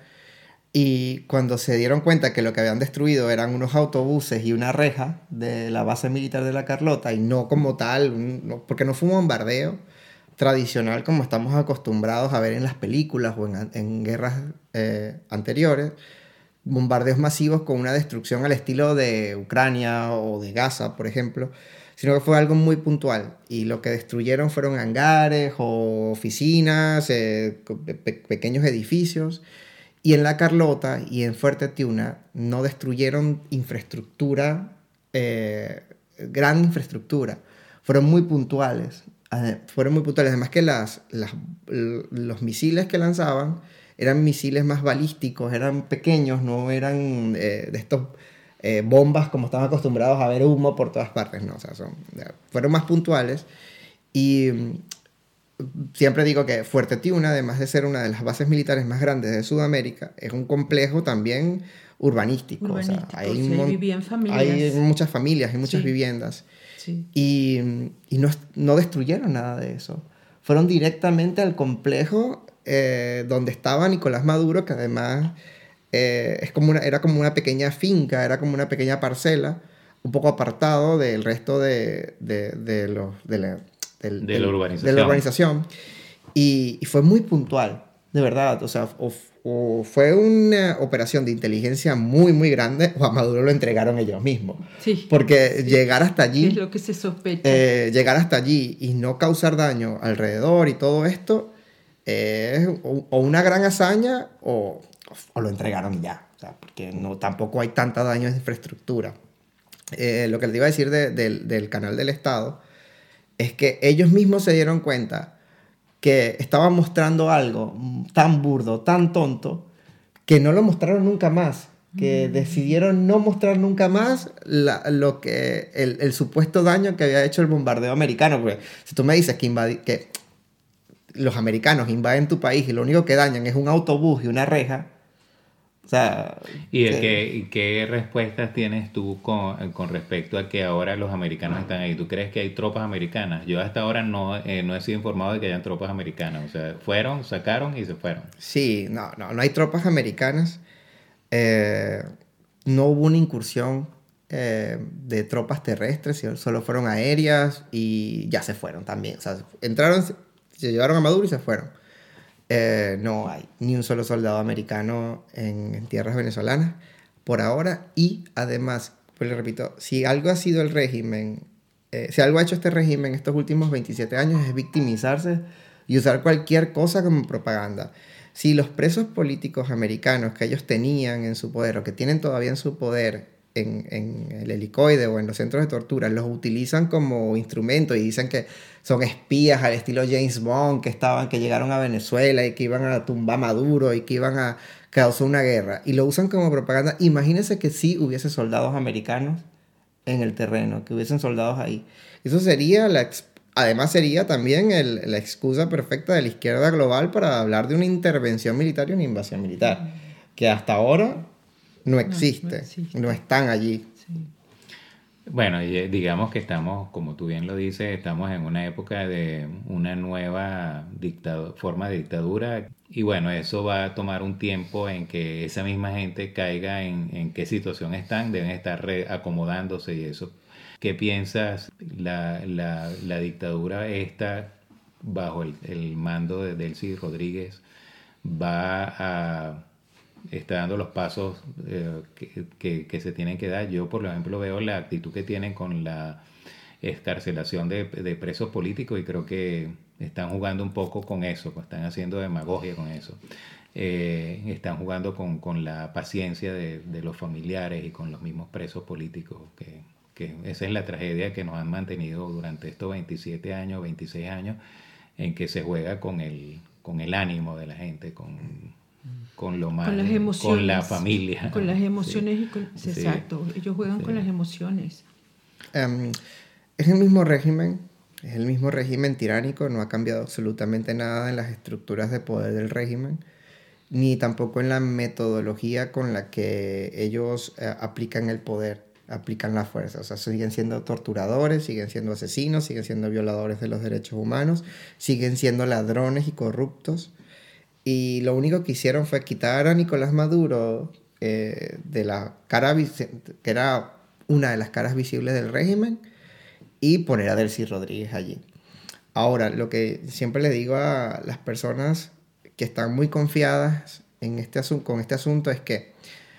Y cuando se dieron cuenta que lo que habían destruido eran unos autobuses y una reja de la base militar de la Carlota, y no como tal, no, porque no fue un bombardeo tradicional como estamos acostumbrados a ver en las películas o en, en guerras eh, anteriores, bombardeos masivos con una destrucción al estilo de Ucrania o de Gaza, por ejemplo, sino que fue algo muy puntual. Y lo que destruyeron fueron hangares o oficinas, eh, pe- pequeños edificios. Y en la Carlota y en Fuerte Tiuna no destruyeron infraestructura, eh, gran infraestructura. Fueron muy puntuales. Eh, fueron muy puntuales. Además que las, las, los misiles que lanzaban eran misiles más balísticos, eran pequeños, no eran eh, de estos eh, bombas como están acostumbrados a ver humo por todas partes. No, o sea, son, fueron más puntuales. Y... siempre digo que Fuerte Tiuna, además de ser una de las bases militares más grandes de Sudamérica, es un complejo también urbanístico. urbanístico o sea, hay, sí, mon- vivían familias. hay muchas familias, hay muchas sí. viviendas. Sí. Y, y no, no destruyeron nada de eso. Fueron directamente al complejo eh, donde estaba Nicolás Maduro, que además eh, es como una, era como una pequeña finca, era como una pequeña parcela, un poco apartado del resto de, de, de los... De la, Del, de, la urbanización. de la urbanización. Y, y fue muy puntual, de verdad. O sea, o, o fue una operación de inteligencia muy, muy grande, o a Maduro lo entregaron ellos mismos. Sí, Porque sí. llegar hasta allí... Es lo que se sospecha. Eh, llegar hasta allí y no causar daño alrededor y todo esto es eh, o, o una gran hazaña o, o lo entregaron ya. O sea, porque no, tampoco hay tanta daño en infraestructura. Eh, lo que les iba a decir de, de, del canal del Estado es que ellos mismos se dieron cuenta que estaban mostrando algo tan burdo, tan tonto, que no lo mostraron nunca más, que mm. decidieron no mostrar nunca más la, lo que, el, el supuesto daño que había hecho el bombardeo americano. Porque si tú me dices que, invadi- que los americanos invaden tu país y lo único que dañan es un autobús y una reja, o sea... ¿Y que... qué, qué respuestas tienes tú con, con respecto a que ahora los americanos están ahí? ¿Tú crees que hay tropas americanas? Yo hasta ahora no, eh, no he sido informado de que hayan tropas americanas. O sea, fueron, sacaron y se fueron. Sí, no, no, no hay tropas americanas. Eh, no hubo una incursión eh, de tropas terrestres, solo fueron aéreas y ya se fueron también. O sea, entraron, se llevaron a Maduro y se fueron. Eh, no hay ni un solo soldado americano en, en tierras venezolanas. por ahora, y además, pues le repito, si algo ha sido el régimen, eh, si algo ha hecho este régimen estos últimos veintisiete años es victimizarse y usar cualquier cosa como propaganda. Si los presos políticos americanos que ellos tenían en su poder o que tienen todavía en su poder en, en el helicoide o en los centros de tortura, los utilizan como instrumento y dicen que son espías al estilo James Bond, que, estaban, que llegaron a Venezuela y que iban a tumbar a Maduro y que iban a causar una guerra, y lo usan como propaganda, imagínense que sí hubiese soldados americanos en el terreno, que hubiesen soldados ahí. Eso sería la Además sería también el, la excusa perfecta de la izquierda global para hablar de una intervención militar y una invasión militar, que hasta ahora no existe, no, no, existe. No están allí. Sí. Bueno, digamos que estamos, como tú bien lo dices, estamos en una época de una nueva dictado- forma de dictadura, y bueno, eso va a tomar un tiempo en que esa misma gente caiga en, en qué situación están, deben estar reacomodándose y eso. ¿Qué piensas la, la, la dictadura esta bajo el, el mando de Delcy Rodríguez va a está dando los pasos eh, que, que, que se tienen que dar? Yo, por ejemplo, veo la actitud que tienen con la excarcelación de, de presos políticos y creo que están jugando un poco con eso, están haciendo demagogia con eso. Eh, están jugando con, con la paciencia de, de los familiares y con los mismos presos políticos, que, que esa es la tragedia que nos han mantenido durante estos veintisiete años, veintiséis años, en que se juega con el, con el ánimo de la gente, con, con lo más, con las emociones, con la familia. Con las emociones, sí. y con, Sí. Exacto, ellos juegan sí. con las emociones. Um, es el mismo régimen, es el mismo régimen tiránico, no ha cambiado absolutamente nada en las estructuras de poder del régimen, ni tampoco en la metodología con la que ellos eh, aplican el poder, aplican la fuerza. O sea, siguen siendo torturadores, siguen siendo asesinos, siguen siendo violadores de los derechos humanos, siguen siendo ladrones y corruptos. Y lo único que hicieron fue quitar a Nicolás Maduro eh, de la cara, que era una de las caras visibles del régimen, y poner a Delcy Rodríguez allí. Ahora, lo que siempre le digo a las personas que están muy confiadas en este asunto, con este asunto es que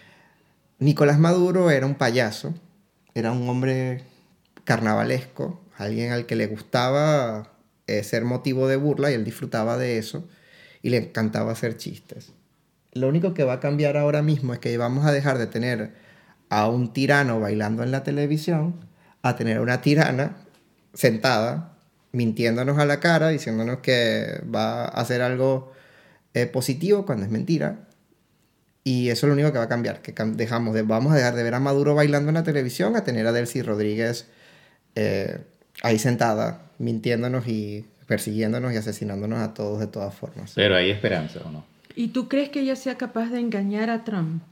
Nicolás Maduro era un payaso, era un hombre carnavalesco, alguien al que le gustaba eh, ser motivo de burla y él disfrutaba de eso y le encantaba hacer chistes. Lo único que va a cambiar ahora mismo es que vamos a dejar de tener a un tirano bailando en la televisión a tener una tirana sentada mintiéndonos a la cara, diciéndonos que va a hacer algo eh, positivo cuando es mentira. Y eso es lo único que va a cambiar, que dejamos de, vamos a dejar de ver a Maduro bailando en la televisión a tener a Delcy Rodríguez eh, ahí sentada, mintiéndonos y persiguiéndonos y asesinándonos a todos de todas formas. Pero hay esperanza, ¿o no? ¿Y tú crees que ella sea capaz de engañar a Trump?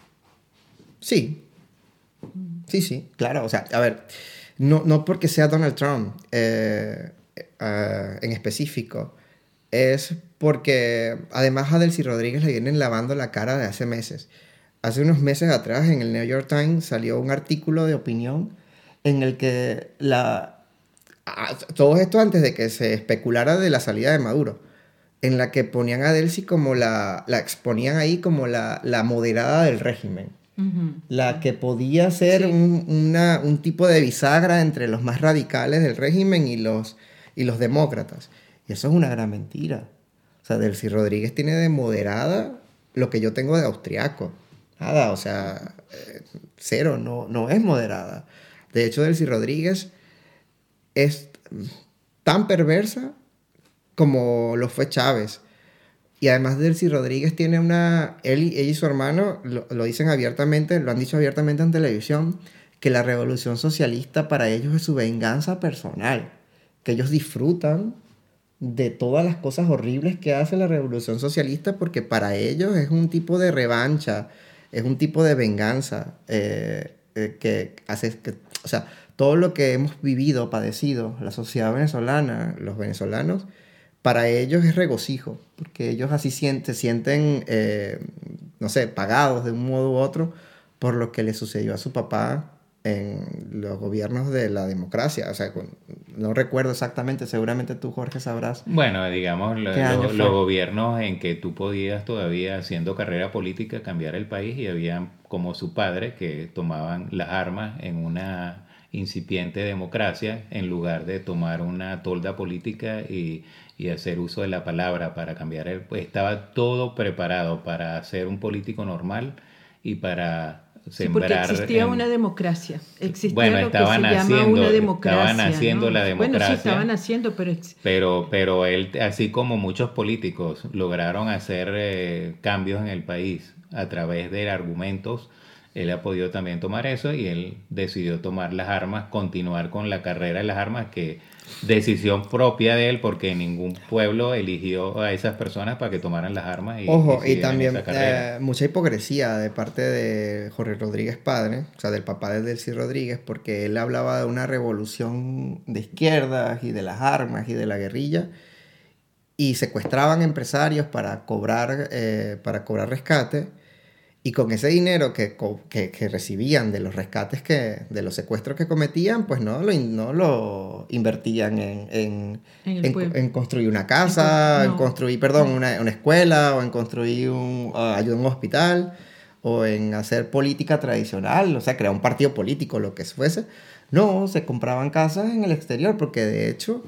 Sí. Sí, sí, claro. O sea, a ver, no, no porque sea Donald Trump eh, uh, en específico, es porque además a Delcy Rodríguez le vienen lavando la cara de hace meses. Hace unos meses atrás en el New York Times salió un artículo de opinión en el que la... todo esto antes de que se especulara de la salida de Maduro, en la que ponían a Delcy como la... la exponían ahí como la, la moderada del régimen. Uh-huh. La que podía ser sí. un, una, un tipo de bisagra entre los más radicales del régimen y los, y los demócratas. Y eso es una gran mentira. O sea, Delcy Rodríguez tiene de moderada lo que yo tengo de austriaco. Nada, o sea, eh, cero, no, no es moderada. De hecho, Delcy Rodríguez es tan perversa como lo fue Chávez. Y además Delcy Rodríguez tiene una... Él y, él y su hermano lo, lo dicen abiertamente, lo han dicho abiertamente en televisión, que la revolución socialista para ellos es su venganza personal. Que ellos disfrutan de todas las cosas horribles que hace la revolución socialista porque para ellos es un tipo de revancha, es un tipo de venganza eh, eh, que hace... Que, o sea, todo lo que hemos vivido, padecido, la sociedad venezolana, los venezolanos, para ellos es regocijo, porque ellos así sienten, se sienten, eh, no sé, pagados de un modo u otro por lo que le sucedió a su papá en los gobiernos de la democracia, o sea, con no recuerdo exactamente, seguramente tú, Jorge, sabrás. Bueno, digamos, lo- ¿Qué año lo- fue? los gobiernos en que tú podías todavía, haciendo carrera política, cambiar el país, y había como su padre que tomaban las armas en una incipiente democracia en lugar de tomar una tolda política y, y hacer uso de la palabra para cambiar el... Pues estaba todo preparado para ser un político normal y para Sí, porque sembrar... existía en- una democracia. Existía Bueno, lo que estaban se llama haciendo- una democracia. estaban haciendo ¿no? la Bueno, sí, democracia. estaban haciendo, pero... ex- Pero, pero él, así como muchos políticos, lograron hacer eh, cambios en el país a través de argumentos, él ha podido también tomar eso y él decidió tomar las armas, continuar con la carrera de las armas, que decisión propia de él, porque ningún pueblo eligió a esas personas para que tomaran las armas. Y, Ojo, y, siguieran también esa carrera. eh, mucha hipocresía de parte de Jorge Rodríguez padre, o sea, del papá de Delcy Rodríguez, porque él hablaba de una revolución de izquierdas y de las armas y de la guerrilla, y secuestraban empresarios para cobrar, eh, para cobrar rescate, y con ese dinero que, co- que, que recibían de los rescates, que, de los secuestros que cometían, pues no lo, in- no lo invertían en, en, En el en, pueblo. en construir una casa, En en, con- no. construir, perdón, una, una escuela, o en construir un, uh, ayuda a un hospital, o en hacer política tradicional, o sea, crear un partido político, lo que fuese. No, se compraban casas en el exterior, porque de hecho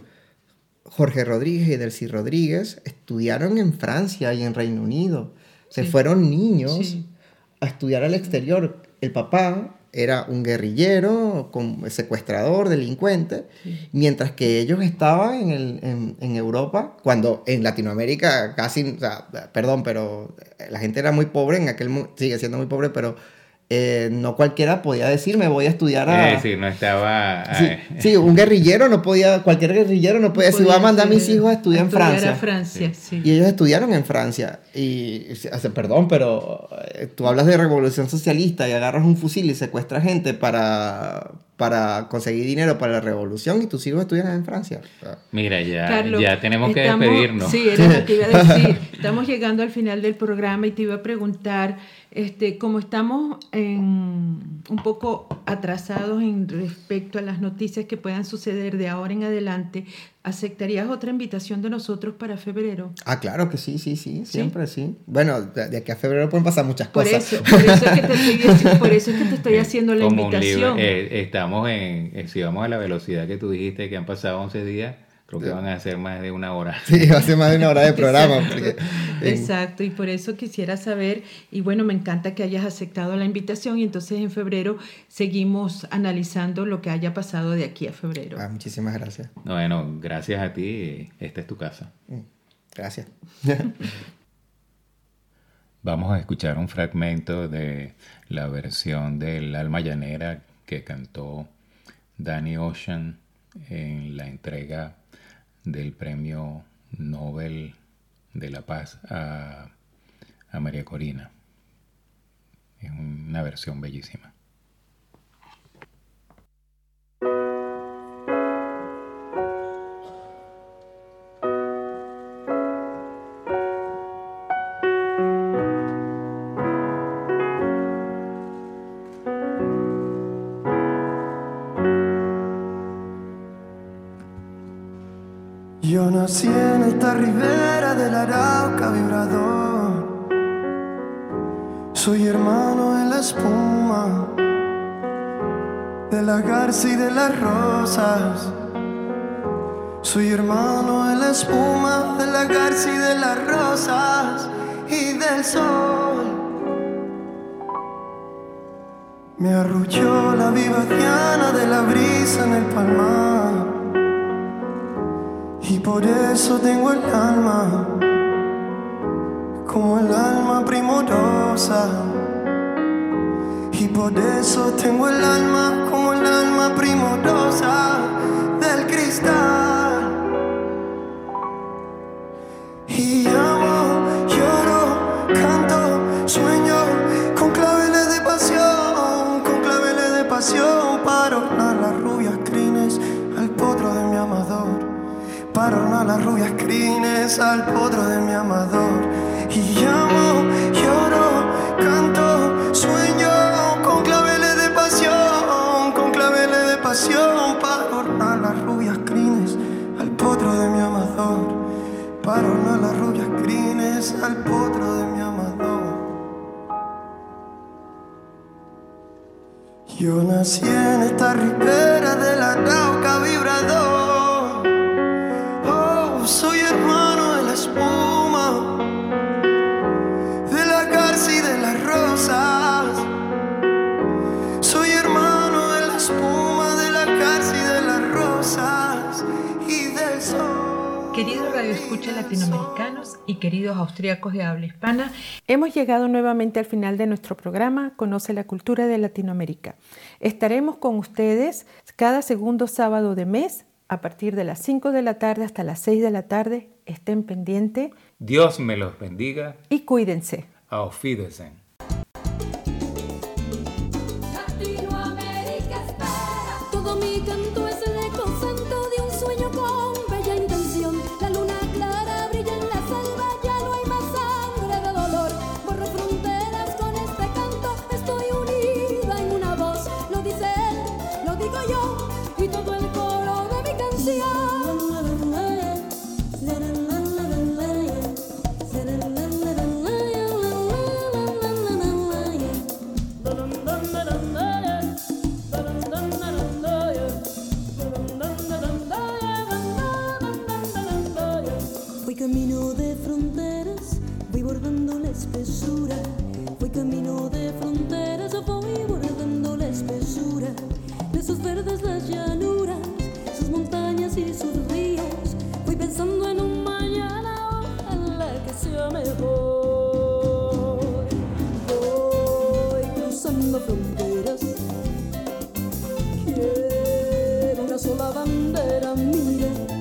Jorge Rodríguez y Delcy Rodríguez estudiaron en Francia y en Reino Unido. Se Sí. fueron niños Sí. a estudiar al exterior. El papá era un guerrillero, con- secuestrador, delincuente, Sí. mientras que ellos estaban en, el- en- en Europa, cuando en Latinoamérica casi, o sea, perdón, pero la gente era muy pobre en aquel mo- sigue siendo muy pobre, pero eh, no cualquiera podía decir me voy a estudiar a... Es decir, no estaba... Sí, eh, sí, un guerrillero no podía, cualquier guerrillero no podía decir voy a mandar a mis hijos a estudiar en Francia. a Francia, sí. Y ellos estudiaron en Francia. Y, o sea, perdón, pero eh, tú hablas de revolución socialista y agarras un fusil y secuestras gente para, para conseguir dinero para la revolución, y tus hijos estudian en Francia. O sea, Mira, ya, Carlos, ya tenemos que estamos- despedirnos. Sí, era lo que iba a decir. Estamos llegando al final del programa y te iba a preguntar, este, como estamos en, un poco atrasados en respecto a las noticias que puedan suceder de ahora en adelante, ¿aceptarías otra invitación de nosotros para febrero? Ah, claro que sí, sí, sí, siempre sí. Bueno, de, de aquí a febrero pueden pasar muchas Por cosas. eso, por eso es que te estoy, por eso es que te estoy haciendo la Como un libro, invitación. eh, estamos en, eh, si vamos a la velocidad que tú dijiste, que han pasado once días, creo que van a ser más de una hora. Sí, va a ser más de una hora de programa. Exacto, Porque, en- exacto, y por eso quisiera saber, y bueno, me encanta que hayas aceptado la invitación, y entonces en febrero seguimos analizando lo que haya pasado de aquí a febrero. Ah, muchísimas gracias. Bueno, gracias a ti, esta es tu casa. Mm, Gracias. Vamos a escuchar un fragmento de la versión del Alma Llanera que cantó Danny Ocean en la entrega del Premio Nobel de la Paz a, a María Corina. Es una versión bellísima. Yo nací en esta ribera del Arauca vibrador. Soy hermano en la espuma de la garza y de las rosas. Soy hermano en la espuma de la garza y de las rosas y del sol. Me arrulló la viva diana de la brisa en el palmar. Y por eso tengo el alma como el alma primorosa. Y por eso tengo el alma como el alma primorosa del cristal. Y amo, lloro, canto, sueño con claveles de pasión, con claveles de pasión para ornar las rubias crines al potro de mi amador. Para ornar las rubias crines al potro de mi amador. Y llamo, lloro, canto, sueño con claveles de pasión, con claveles de pasión para ornar las rubias crines para ornar las rubias crines al potro de mi amado. Yo nací en esta ribera de la Arauca vibrador. Oh, soy hermano de la espuma, de la garza y de las rosas. Soy hermano de la espuma, de la garza y de las rosas y del sol. Queridos radioescuchas latinoamericanos y queridos austríacos de habla hispana, hemos llegado nuevamente al final de nuestro programa Conoce la Cultura de Latinoamérica. Estaremos con ustedes cada segundo sábado de mes a partir de las cinco de la tarde hasta las seis de la tarde. Estén pendientes. Dios me los bendiga. Y cuídense. Auf Wiedersehen. Latinoamérica espera. Todo mi canto es el eco santo de un sueño con bella intención. La luna clara brilla en la selva, ya no hay más sangre de dolor. Borro fronteras con este canto, estoy unida en una voz. Lo dice él, lo digo yo, y todo el coro de mi canción. Voy camino de fronteras, voy bordando la espesura. Voy camino de fronteras, voy bordando la espesura. De sus verdes las llanuras, sus montañas y sus ríos. Voy pensando en un mañana, ojalá que sea mejor. Voy cruzando fronteras, quiero una sola bandera, mira.